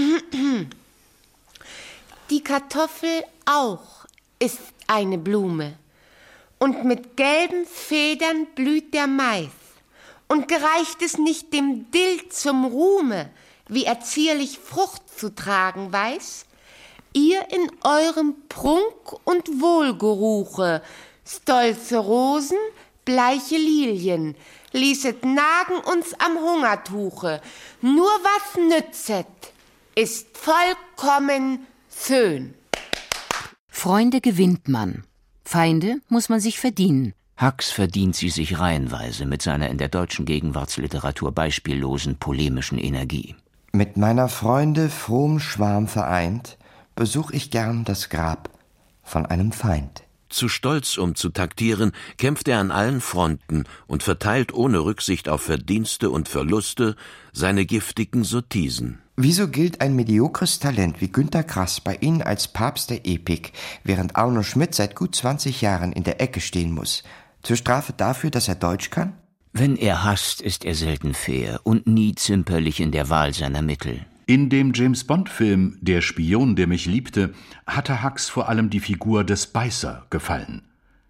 Die Kartoffel auch ist eine Blume. Und mit gelben Federn blüht der Mais. Und gereicht es nicht dem Dill zum Ruhme, wie er zierlich Frucht zu tragen weiß? ihr in eurem Prunk und Wohlgeruche, stolze Rosen, bleiche Lilien, ließet nagen uns am Hungertuche, nur was nützet, ist vollkommen schön. Freunde gewinnt man, Feinde muss man sich verdienen. Hux verdient sie sich reihenweise mit seiner in der deutschen Gegenwartsliteratur beispiellosen polemischen Energie. Mit meiner Freunde frohem Schwarm vereint, besuch ich gern das Grab von einem Feind. Zu stolz, um zu taktieren, kämpft er an allen Fronten und verteilt ohne Rücksicht auf Verdienste und Verluste seine giftigen Sottisen. Wieso gilt ein mediokres Talent wie Günter Grass bei Ihnen als Papst der Epik, während Arno Schmidt seit gut zwanzig Jahren in der Ecke stehen muss? Zur Strafe dafür, dass er Deutsch kann? Wenn er hasst, ist er selten fair und nie zimperlich in der Wahl seiner Mittel. In dem James-Bond-Film »Der Spion, der mich liebte« hatte Hux vor allem die Figur des Beißer gefallen.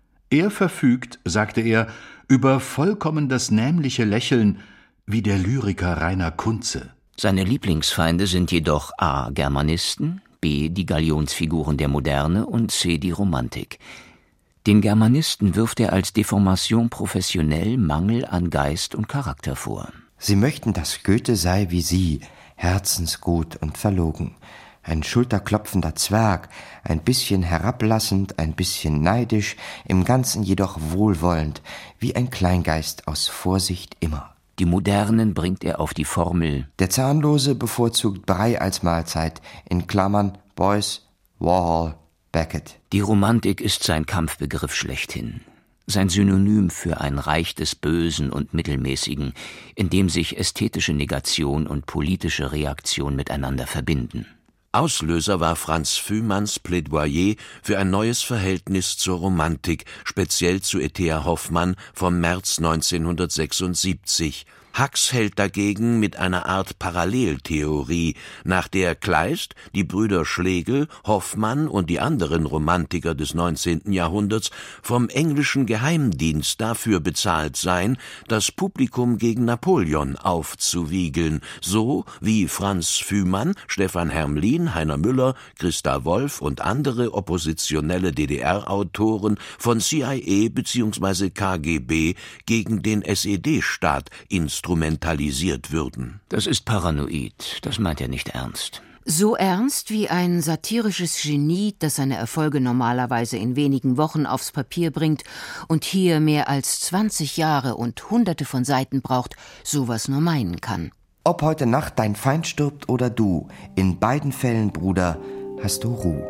Er verfügt, sagte er, über vollkommen das nämliche Lächeln wie der Lyriker Rainer Kunze. Seine Lieblingsfeinde sind jedoch a. Germanisten, b. die Galionsfiguren der Moderne und c. die Romantik. Den Germanisten wirft er als Deformation professionell Mangel an Geist und Charakter vor. Sie möchten, dass Goethe sei wie Sie, herzensgut und verlogen. Ein schulterklopfender Zwerg, ein bisschen herablassend, ein bisschen neidisch, im Ganzen jedoch wohlwollend, wie ein Kleingeist aus Vorsicht immer. Die Modernen bringt er auf die Formel: Der Zahnlose bevorzugt Brei als Mahlzeit, in Klammern Beuys, Warhol, Beckett. Die Romantik ist sein Kampfbegriff schlechthin. Sein Synonym für ein Reich des Bösen und Mittelmäßigen, in dem sich ästhetische Negation und politische Reaktion miteinander verbinden. Auslöser war Franz Fühmanns Plädoyer für ein neues Verhältnis zur Romantik, speziell zu E T A Hoffmann vom März neunzehnhundertsechsundsiebzig. Hux hält dagegen mit einer Art Paralleltheorie, nach der Kleist, die Brüder Schlegel, Hoffmann und die anderen Romantiker des neunzehnten Jahrhunderts vom englischen Geheimdienst dafür bezahlt seien, das Publikum gegen Napoleon aufzuwiegeln, so wie Franz Fühmann, Stefan Hermlin, Heiner Müller, Christa Wolf und andere oppositionelle D D R-Autoren von C I A bzw. K G B gegen den S E D-Staat instrumentalisiert würden. Das ist paranoid, das meint er nicht ernst. So ernst wie ein satirisches Genie, das seine Erfolge normalerweise in wenigen Wochen aufs Papier bringt und hier mehr als zwanzig Jahre und hunderte von Seiten braucht, sowas nur meinen kann. Ob heute Nacht dein Feind stirbt oder du, in beiden Fällen, Bruder, hast du Ruhe.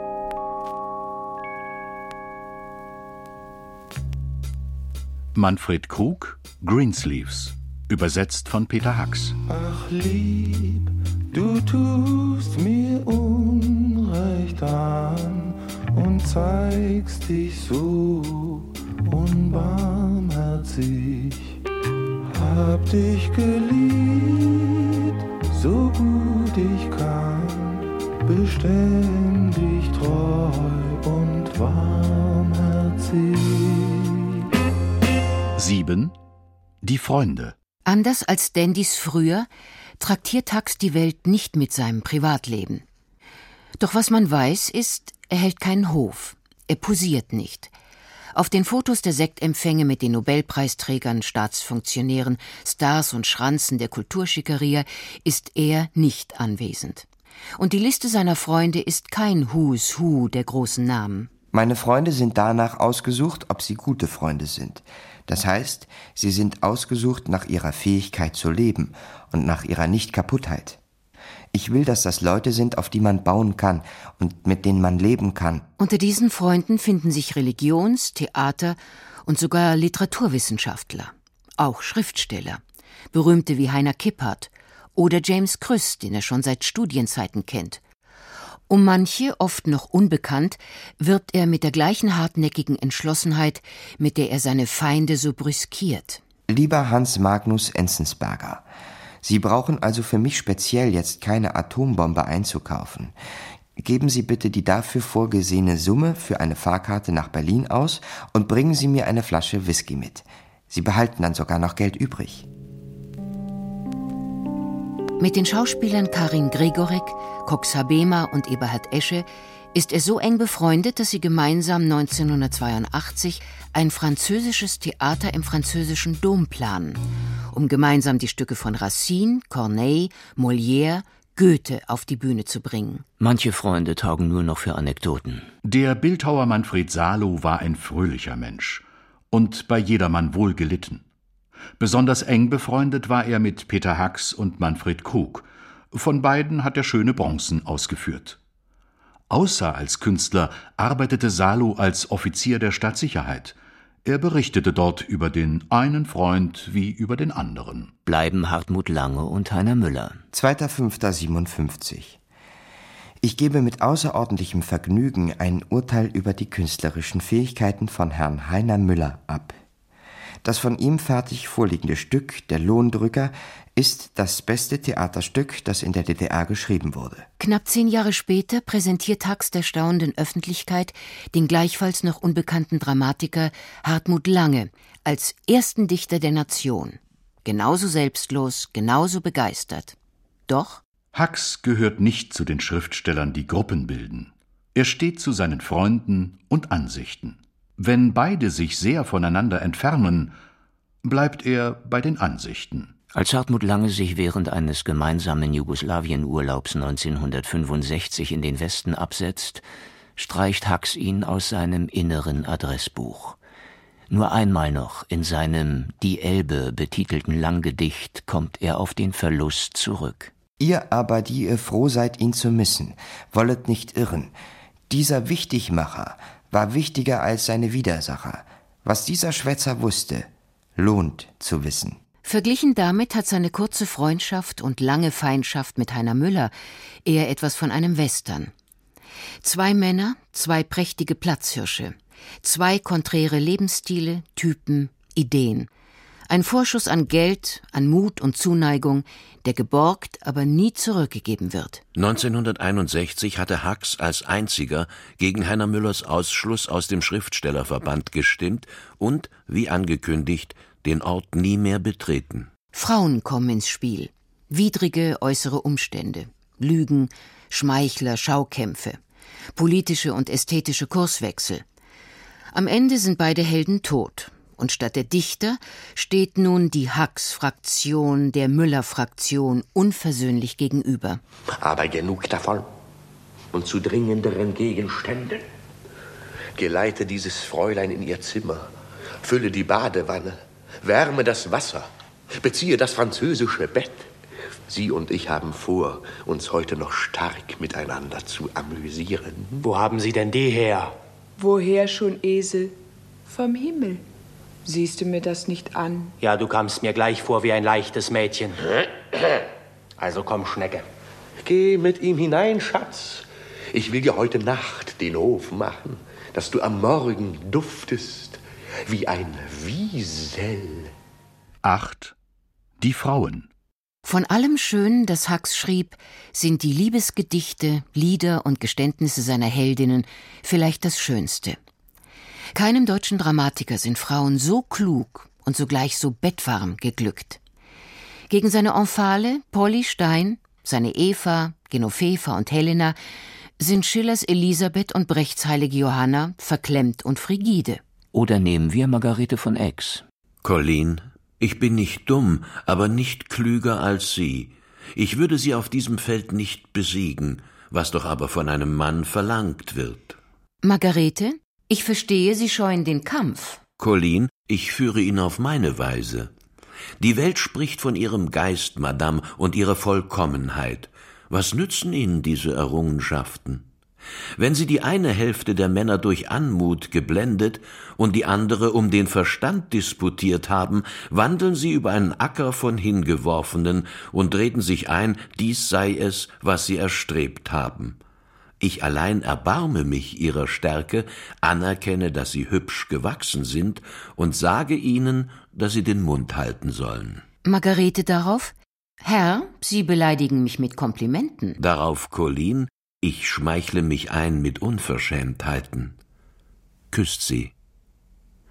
Manfred Krug, Greensleeves, übersetzt von Peter Hux. Ach lieb, du tust mir Unrecht an und zeigst dich so unbarmherzig. Hab dich geliebt, so gut ich kann, beständig treu und warmherzig. Sieben. Die Freunde. Anders als Dandys früher traktiert Hux die Welt nicht mit seinem Privatleben. Doch was man weiß, ist, er hält keinen Hof. Er posiert nicht. Auf den Fotos der Sektempfänge mit den Nobelpreisträgern, Staatsfunktionären, Stars und Schranzen der Kulturschickeria ist er nicht anwesend. Und die Liste seiner Freunde ist kein Who's Who der großen Namen. Meine Freunde sind danach ausgesucht, ob sie gute Freunde sind. Das heißt, sie sind ausgesucht nach ihrer Fähigkeit zu leben und nach ihrer Nicht-Kaputtheit. Ich will, dass das Leute sind, auf die man bauen kann und mit denen man leben kann. Unter diesen Freunden finden sich Religions-, Theater- und sogar Literaturwissenschaftler, auch Schriftsteller, berühmte wie Heiner Kippert oder James Krüss, den er schon seit Studienzeiten kennt. Um manche, oft noch unbekannt, wirbt er mit der gleichen hartnäckigen Entschlossenheit, mit der er seine Feinde so brüskiert. Lieber Hans Magnus Enzensberger, Sie brauchen also für mich speziell jetzt keine Atombombe einzukaufen. Geben Sie bitte die dafür vorgesehene Summe für eine Fahrkarte nach Berlin aus und bringen Sie mir eine Flasche Whisky mit. Sie behalten dann sogar noch Geld übrig. Mit den Schauspielern Karin Gregorek, Cox Habema und Eberhard Esche ist er so eng befreundet, dass sie gemeinsam neunzehnhundertzweiundachtzig ein französisches Theater im französischen Dom planen, um gemeinsam die Stücke von Racine, Corneille, Molière, Goethe auf die Bühne zu bringen. Manche Freunde taugen nur noch für Anekdoten. Der Bildhauer Manfred Salo war ein fröhlicher Mensch und bei jedermann wohl gelitten. Besonders eng befreundet war er mit Peter Hacks und Manfred Krug. Von beiden hat er schöne Bronzen ausgeführt. Außer als Künstler arbeitete Salo als Offizier der Stadtsicherheit. Er berichtete dort über den einen Freund wie über den anderen. Bleiben Hartmut Lange und Heiner Müller. zweiter fünfter siebenundfünfzig. Ich gebe mit außerordentlichem Vergnügen ein Urteil über die künstlerischen Fähigkeiten von Herrn Heiner Müller ab. Das von ihm fertig vorliegende Stück, Der Lohndrücker, ist das beste Theaterstück, das in der D D R geschrieben wurde. Knapp zehn Jahre später präsentiert Hacks der staunenden Öffentlichkeit den gleichfalls noch unbekannten Dramatiker Hartmut Lange als ersten Dichter der Nation. Genauso selbstlos, genauso begeistert. Doch Hacks gehört nicht zu den Schriftstellern, die Gruppen bilden. Er steht zu seinen Freunden und Ansichten. Wenn beide sich sehr voneinander entfernen, bleibt er bei den Ansichten. Als Hartmut Lange sich während eines gemeinsamen Jugoslawien-Urlaubs neunzehnhundertfünfundsechzig in den Westen absetzt, streicht Hacks ihn aus seinem inneren Adressbuch. Nur einmal noch in seinem »Die Elbe« betitelten Langgedicht kommt er auf den Verlust zurück. Ihr aber, die ihr froh seid, ihn zu missen, wollet nicht irren. Dieser Wichtigmacher war wichtiger als seine Widersacher. Was dieser Schwätzer wusste, lohnt zu wissen. Verglichen damit hat seine kurze Freundschaft und lange Feindschaft mit Heiner Müller eher etwas von einem Western. Zwei Männer, zwei prächtige Platzhirsche, zwei konträre Lebensstile, Typen, Ideen. Ein Vorschuss an Geld, an Mut und Zuneigung, der geborgt, aber nie zurückgegeben wird. neunzehnhunderteinundsechzig hatte Hacks als einziger gegen Heiner Müllers Ausschluss aus dem Schriftstellerverband gestimmt und, wie angekündigt, den Ort nie mehr betreten. Frauen kommen ins Spiel. Widrige äußere Umstände, Lügen, Schmeichler, Schaukämpfe, politische und ästhetische Kurswechsel. Am Ende sind beide Helden tot. Und statt der Dichter steht nun die Hacks-Fraktion der Müller-Fraktion unversöhnlich gegenüber. Aber genug davon. Und zu dringenderen Gegenständen. Geleite dieses Fräulein in ihr Zimmer, fülle die Badewanne, wärme das Wasser, beziehe das französische Bett. Sie und ich haben vor, uns heute noch stark miteinander zu amüsieren. Wo haben Sie denn die her? Woher schon, Esel? Vom Himmel. Siehst du mir das nicht an? Ja, du kamst mir gleich vor wie ein leichtes Mädchen. Also komm, Schnecke. Geh mit ihm hinein, Schatz. Ich will dir heute Nacht den Hof machen, dass du am Morgen duftest wie ein Wiesel. Acht. Die Frauen. Von allem Schönen, das Hacks schrieb, sind die Liebesgedichte, Lieder und Geständnisse seiner Heldinnen vielleicht das Schönste. Keinem deutschen Dramatiker sind Frauen so klug und zugleich so bettwarm geglückt. Gegen seine Omphale, Polly Stein, seine Eva, Genoveva und Helena sind Schillers Elisabeth und Brechts heilige Johanna verklemmt und frigide. Oder nehmen wir Margarete von Aix. Colline, ich bin nicht dumm, aber nicht klüger als Sie. Ich würde Sie auf diesem Feld nicht besiegen, was doch aber von einem Mann verlangt wird. Margarete, ich verstehe, Sie scheuen den Kampf. Colline, ich führe ihn auf meine Weise. Die Welt spricht von ihrem Geist, Madame, und ihrer Vollkommenheit. Was nützen Ihnen diese Errungenschaften? Wenn Sie die eine Hälfte der Männer durch Anmut geblendet und die andere um den Verstand disputiert haben, wandeln Sie über einen Acker von Hingeworfenen und reden sich ein, dies sei es, was Sie erstrebt haben. Ich allein erbarme mich ihrer Stärke, anerkenne, dass sie hübsch gewachsen sind und sage ihnen, dass sie den Mund halten sollen. Margarete darauf: Herr, Sie beleidigen mich mit Komplimenten. Darauf Colline: Ich schmeichle mich ein mit Unverschämtheiten. Küsst sie.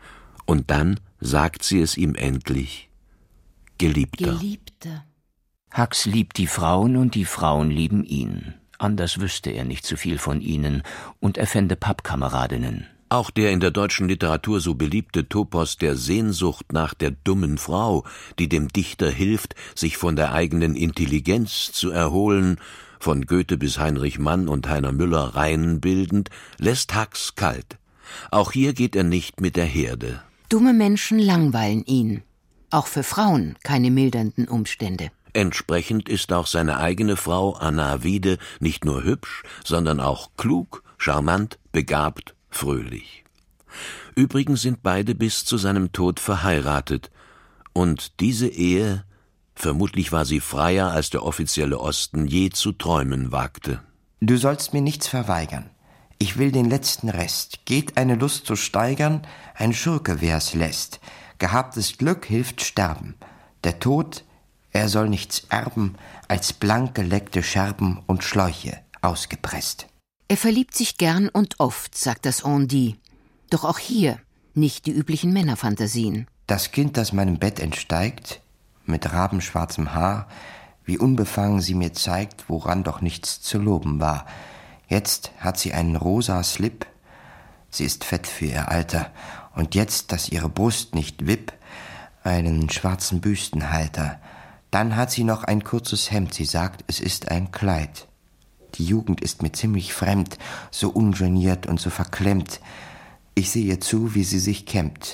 Und dann sagt sie es ihm endlich: Geliebter. Geliebter. Hux liebt die Frauen und die Frauen lieben ihn. Anders wüsste er nicht zu viel von ihnen und er fände Pappkameradinnen. Auch der in der deutschen Literatur so beliebte Topos der Sehnsucht nach der dummen Frau, die dem Dichter hilft, sich von der eigenen Intelligenz zu erholen, von Goethe bis Heinrich Mann und Heiner Müller Reihen bildend, lässt Hux kalt. Auch hier geht er nicht mit der Herde. Dumme Menschen langweilen ihn. Auch für Frauen keine mildernden Umstände. Entsprechend ist auch seine eigene Frau Anna Wiede nicht nur hübsch, sondern auch klug, charmant, begabt, fröhlich. Übrigens sind beide bis zu seinem Tod verheiratet. Und diese Ehe, vermutlich war sie freier, als der offizielle Osten je zu träumen wagte. Du sollst mir nichts verweigern. Ich will den letzten Rest. Geht eine Lust zu steigern, ein Schurke wer's lässt. Gehabtes Glück hilft sterben. Der Tod, er soll nichts erben, als blank geleckte Scherben und Schläuche ausgepresst. Er verliebt sich gern und oft, sagt das On-dit. Doch auch hier nicht die üblichen Männerfantasien. Das Kind, das meinem Bett entsteigt, mit rabenschwarzem Haar, wie unbefangen sie mir zeigt, woran doch nichts zu loben war. Jetzt hat sie einen rosa Slip, sie ist fett für ihr Alter, und jetzt, dass ihre Brust nicht wipp, einen schwarzen Büstenhalter. Dann hat sie noch ein kurzes Hemd, sie sagt, es ist ein Kleid. Die Jugend ist mir ziemlich fremd, so ungeniert und so verklemmt. Ich sehe zu, wie sie sich kämmt,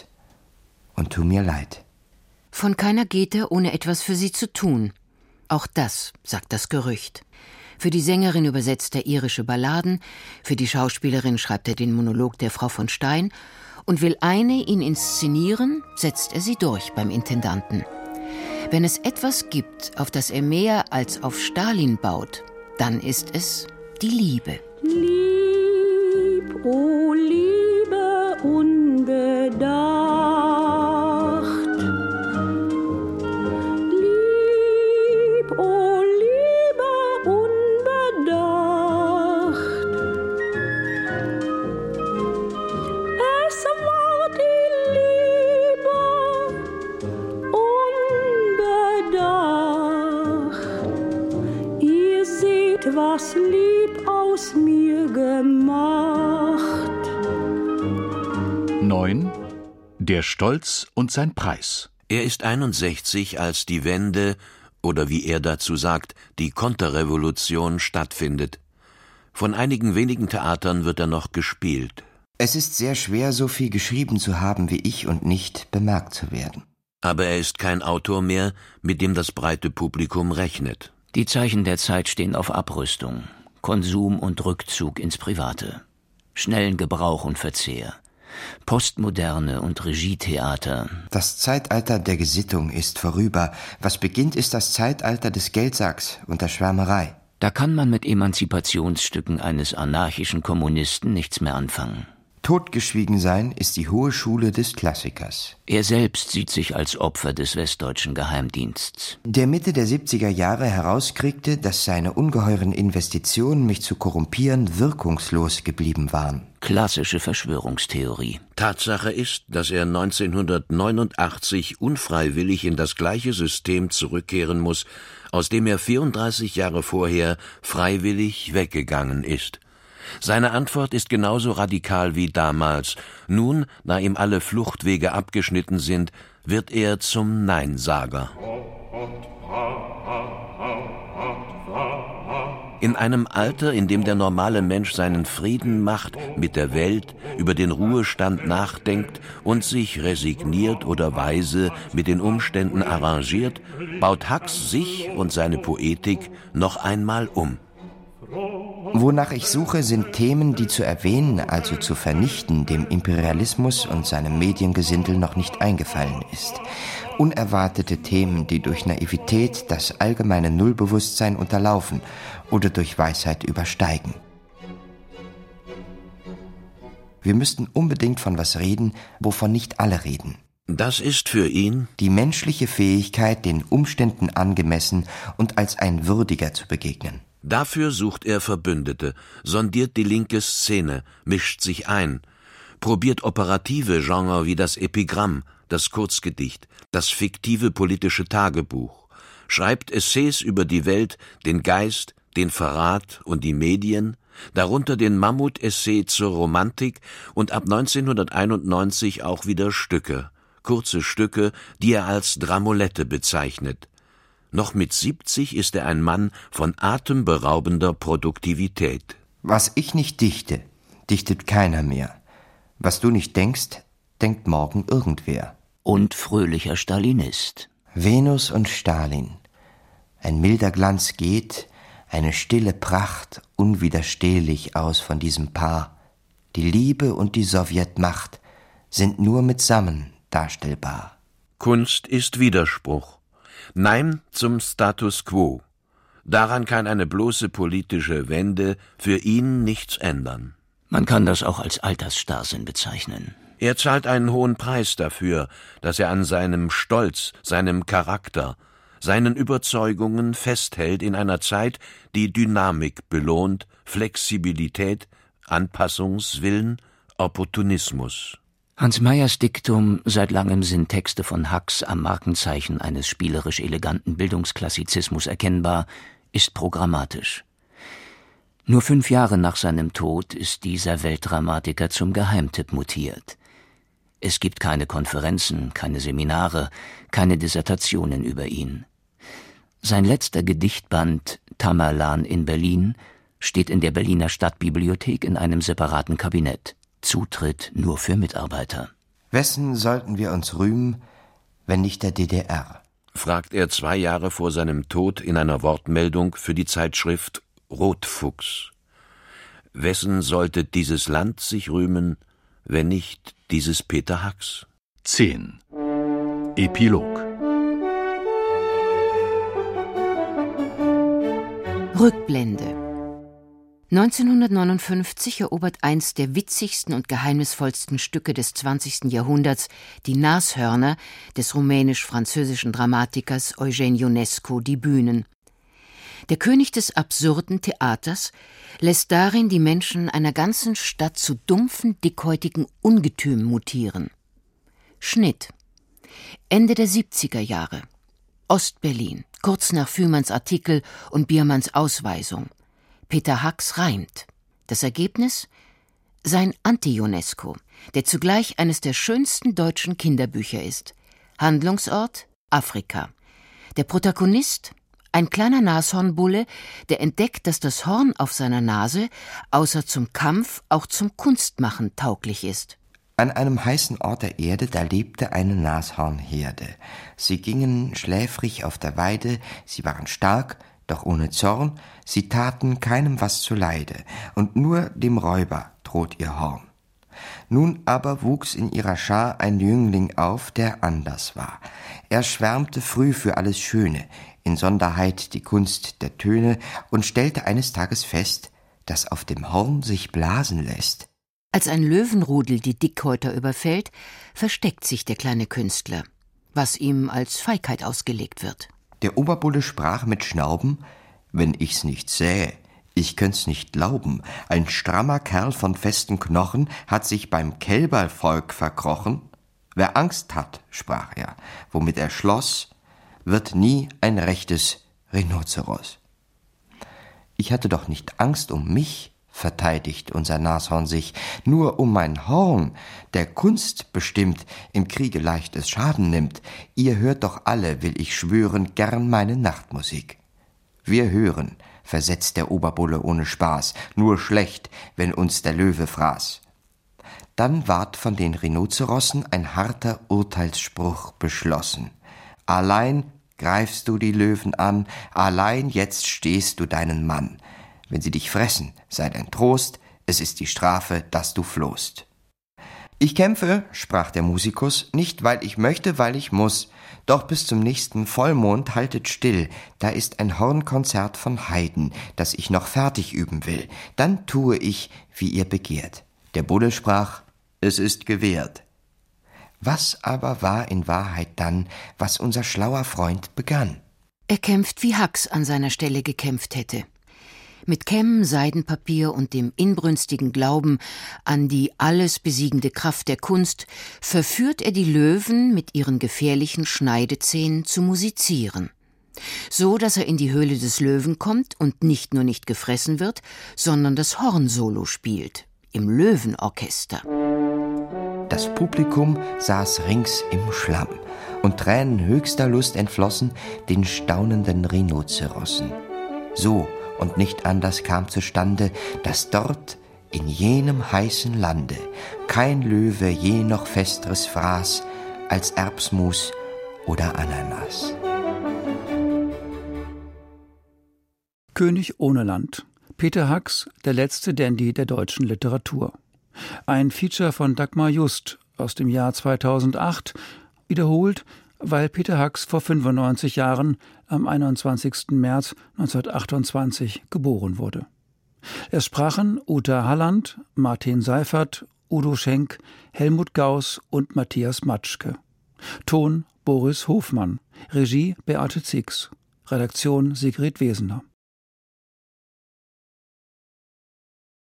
und tu mir leid. Von keiner geht er, ohne etwas für sie zu tun. Auch das sagt das Gerücht. Für die Sängerin übersetzt er irische Balladen, für die Schauspielerin schreibt er den Monolog der Frau von Stein, und will eine ihn inszenieren, setzt er sie durch beim Intendanten. Wenn es etwas gibt, auf das er mehr als auf Stalin baut, dann ist es die Liebe. Lieb, oh Liebe unbedacht. Lieb, oh Liebe unbedacht. Es war die Liebe unbedacht. Ihr seht, was lieb aus mir gemacht. neun. Der Stolz und sein Preis. Er ist einundsechzig, als die Wende, oder wie er dazu sagt, die Konterrevolution stattfindet. Von einigen wenigen Theatern wird er noch gespielt. Es ist sehr schwer, so viel geschrieben zu haben wie ich und nicht bemerkt zu werden. Aber er ist kein Autor mehr, mit dem das breite Publikum rechnet. Die Zeichen der Zeit stehen auf Abrüstung, Konsum und Rückzug ins Private, schnellen Gebrauch und Verzehr, Postmoderne und Regietheater. Das Zeitalter der Gesittung ist vorüber. Was beginnt, ist das Zeitalter des Geldsacks und der Schwärmerei. Da kann man mit Emanzipationsstücken eines anarchischen Kommunisten nichts mehr anfangen. Totgeschwiegen sein ist die hohe Schule des Klassikers. Er selbst sieht sich als Opfer des westdeutschen Geheimdiensts. Der Mitte der siebziger Jahre herauskriegte, dass seine ungeheuren Investitionen, mich zu korrumpieren, wirkungslos geblieben waren. Klassische Verschwörungstheorie. Tatsache ist, dass er neunzehnhundertneunundachtzig unfreiwillig in das gleiche System zurückkehren muss, aus dem er vierunddreißig Jahre vorher freiwillig weggegangen ist. Seine Antwort ist genauso radikal wie damals. Nun, da ihm alle Fluchtwege abgeschnitten sind, wird er zum Neinsager. In einem Alter, in dem der normale Mensch seinen Frieden macht mit der Welt, über den Ruhestand nachdenkt und sich resigniert oder weise mit den Umständen arrangiert, baut Hux sich und seine Poetik noch einmal um. Wonach ich suche, sind Themen, die zu erwähnen, also zu vernichten, dem Imperialismus und seinem Mediengesindel noch nicht eingefallen ist. Unerwartete Themen, die durch Naivität das allgemeine Nullbewusstsein unterlaufen oder durch Weisheit übersteigen. Wir müssten unbedingt von was reden, wovon nicht alle reden. Das ist für ihn die menschliche Fähigkeit, den Umständen angemessen und als ein Würdiger zu begegnen. Dafür sucht er Verbündete, sondiert die linke Szene, mischt sich ein, probiert operative Genre wie das Epigramm, das Kurzgedicht, das fiktive politische Tagebuch, schreibt Essays über die Welt, den Geist, den Verrat und die Medien, darunter den Mammut-Essay zur Romantik und ab neunzehnhunderteinundneunzig auch wieder Stücke, kurze Stücke, die er als Dramolette bezeichnet. Noch mit siebzig ist er ein Mann von atemberaubender Produktivität. Was ich nicht dichte, dichtet keiner mehr. Was du nicht denkst, denkt morgen irgendwer. Und fröhlicher Stalinist. Venus und Stalin. Ein milder Glanz geht, eine stille Pracht unwiderstehlich aus von diesem Paar. Die Liebe und die Sowjetmacht sind nur mitsammen darstellbar. Kunst ist Widerspruch. Nein zum Status quo. Daran kann eine bloße politische Wende für ihn nichts ändern. Man kann das auch als Altersstarrsinn bezeichnen. Er zahlt einen hohen Preis dafür, dass er an seinem Stolz, seinem Charakter, seinen Überzeugungen festhält in einer Zeit, die Dynamik belohnt, Flexibilität, Anpassungswillen, Opportunismus. Hans Meyers Diktum „Seit langem sind Texte von Hux am Markenzeichen eines spielerisch eleganten Bildungsklassizismus erkennbar“, ist programmatisch. Nur fünf Jahre nach seinem Tod ist dieser Weltdramatiker zum Geheimtipp mutiert. Es gibt keine Konferenzen, keine Seminare, keine Dissertationen über ihn. Sein letzter Gedichtband »Tamerlan in Berlin« steht in der Berliner Stadtbibliothek in einem separaten Kabinett. Zutritt nur für Mitarbeiter. Wessen sollten wir uns rühmen, wenn nicht der D D R? Fragt er zwei Jahre vor seinem Tod in einer Wortmeldung für die Zeitschrift Rotfuchs. Wessen sollte dieses Land sich rühmen, wenn nicht dieses Peter Hux? zehn. Epilog. Rückblende. neunzehnhundertneunundfünfzig erobert eins der witzigsten und geheimnisvollsten Stücke des zwanzigsten Jahrhunderts, die Nashörner des rumänisch-französischen Dramatikers Eugen Ionesco, die Bühnen. Der König des absurden Theaters lässt darin die Menschen einer ganzen Stadt zu dumpfen, dickhäutigen Ungetüm mutieren. Schnitt. Ende der siebziger Jahre. Ostberlin, kurz nach Fühmanns Artikel und Biermanns Ausweisung. Peter Hux reimt. Das Ergebnis? Sein Anti-Ionesco, der zugleich eines der schönsten deutschen Kinderbücher ist. Handlungsort? Afrika. Der Protagonist? Ein kleiner Nashornbulle, der entdeckt, dass das Horn auf seiner Nase außer zum Kampf auch zum Kunstmachen tauglich ist. An einem heißen Ort der Erde, da lebte eine Nashornherde. Sie gingen schläfrig auf der Weide, sie waren stark, doch ohne Zorn, sie taten keinem was zuleide, und nur dem Räuber droht ihr Horn. Nun aber wuchs in ihrer Schar ein Jüngling auf, der anders war. Er schwärmte früh für alles Schöne, insonderheit die Kunst der Töne, und stellte eines Tages fest, dass auf dem Horn sich blasen lässt. Als ein Löwenrudel die Dickhäuter überfällt, versteckt sich der kleine Künstler, was ihm als Feigheit ausgelegt wird. Der Oberbulle sprach mit Schnauben: »Wenn ich's nicht sähe, ich könnt's nicht glauben, ein strammer Kerl von festen Knochen hat sich beim Kälbervolk verkrochen. Wer Angst hat«, sprach er, womit er schloss, »wird nie ein rechtes Rhinozeros.« »Ich hatte doch nicht Angst um mich«, verteidigt unser Nashorn sich, »nur um mein Horn, der Kunst bestimmt, im Kriege leichtes Schaden nimmt. Ihr hört doch alle, will ich schwören, gern meine Nachtmusik.« »Wir hören«, versetzt der Oberbulle ohne Spaß, »nur schlecht, wenn uns der Löwe fraß.« Dann ward von den Rhinozerossen ein harter Urteilsspruch beschlossen. »Allein greifst du die Löwen an, allein jetzt stehst du deinen Mann. Wenn sie dich fressen, sei dein Trost, es ist die Strafe, dass du flohst.« »Ich kämpfe«, sprach der Musikus, »nicht, weil ich möchte, weil ich muß. Doch bis zum nächsten Vollmond haltet still, da ist ein Hornkonzert von Haydn, das ich noch fertig üben will. Dann tue ich, wie ihr begehrt.« Der Bulle sprach: »Es ist gewährt.« Was aber war in Wahrheit dann, was unser schlauer Freund begann? Er kämpft, wie Hux an seiner Stelle gekämpft hätte. Mit Kämmen, Seidenpapier und dem inbrünstigen Glauben an die alles besiegende Kraft der Kunst verführt er die Löwen mit ihren gefährlichen Schneidezähnen zu musizieren. So, dass er in die Höhle des Löwen kommt und nicht nur nicht gefressen wird, sondern das Hornsolo spielt, im Löwenorchester. Das Publikum saß rings im Schlamm und Tränen höchster Lust entflossen den staunenden Rhinozerossen. So und nicht anders kam zustande, dass dort in jenem heißen Lande kein Löwe je noch Festeres fraß als Erbsmus oder Ananas. König ohne Land. Peter Hacks, der letzte Dandy der deutschen Literatur. Ein Feature von Dagmar Just aus dem Jahr zweitausendacht, wiederholt, weil Peter Hacks vor fünfundneunzig Jahren am einundzwanzigsten März neunzehnhundertachtundzwanzig geboren wurde. Es sprachen Uta Halland, Martin Seifert, Udo Schenk, Helmut Gauss und Matthias Matschke. Ton Boris Hofmann, Regie Beate Zix, Redaktion Sigrid Wesener.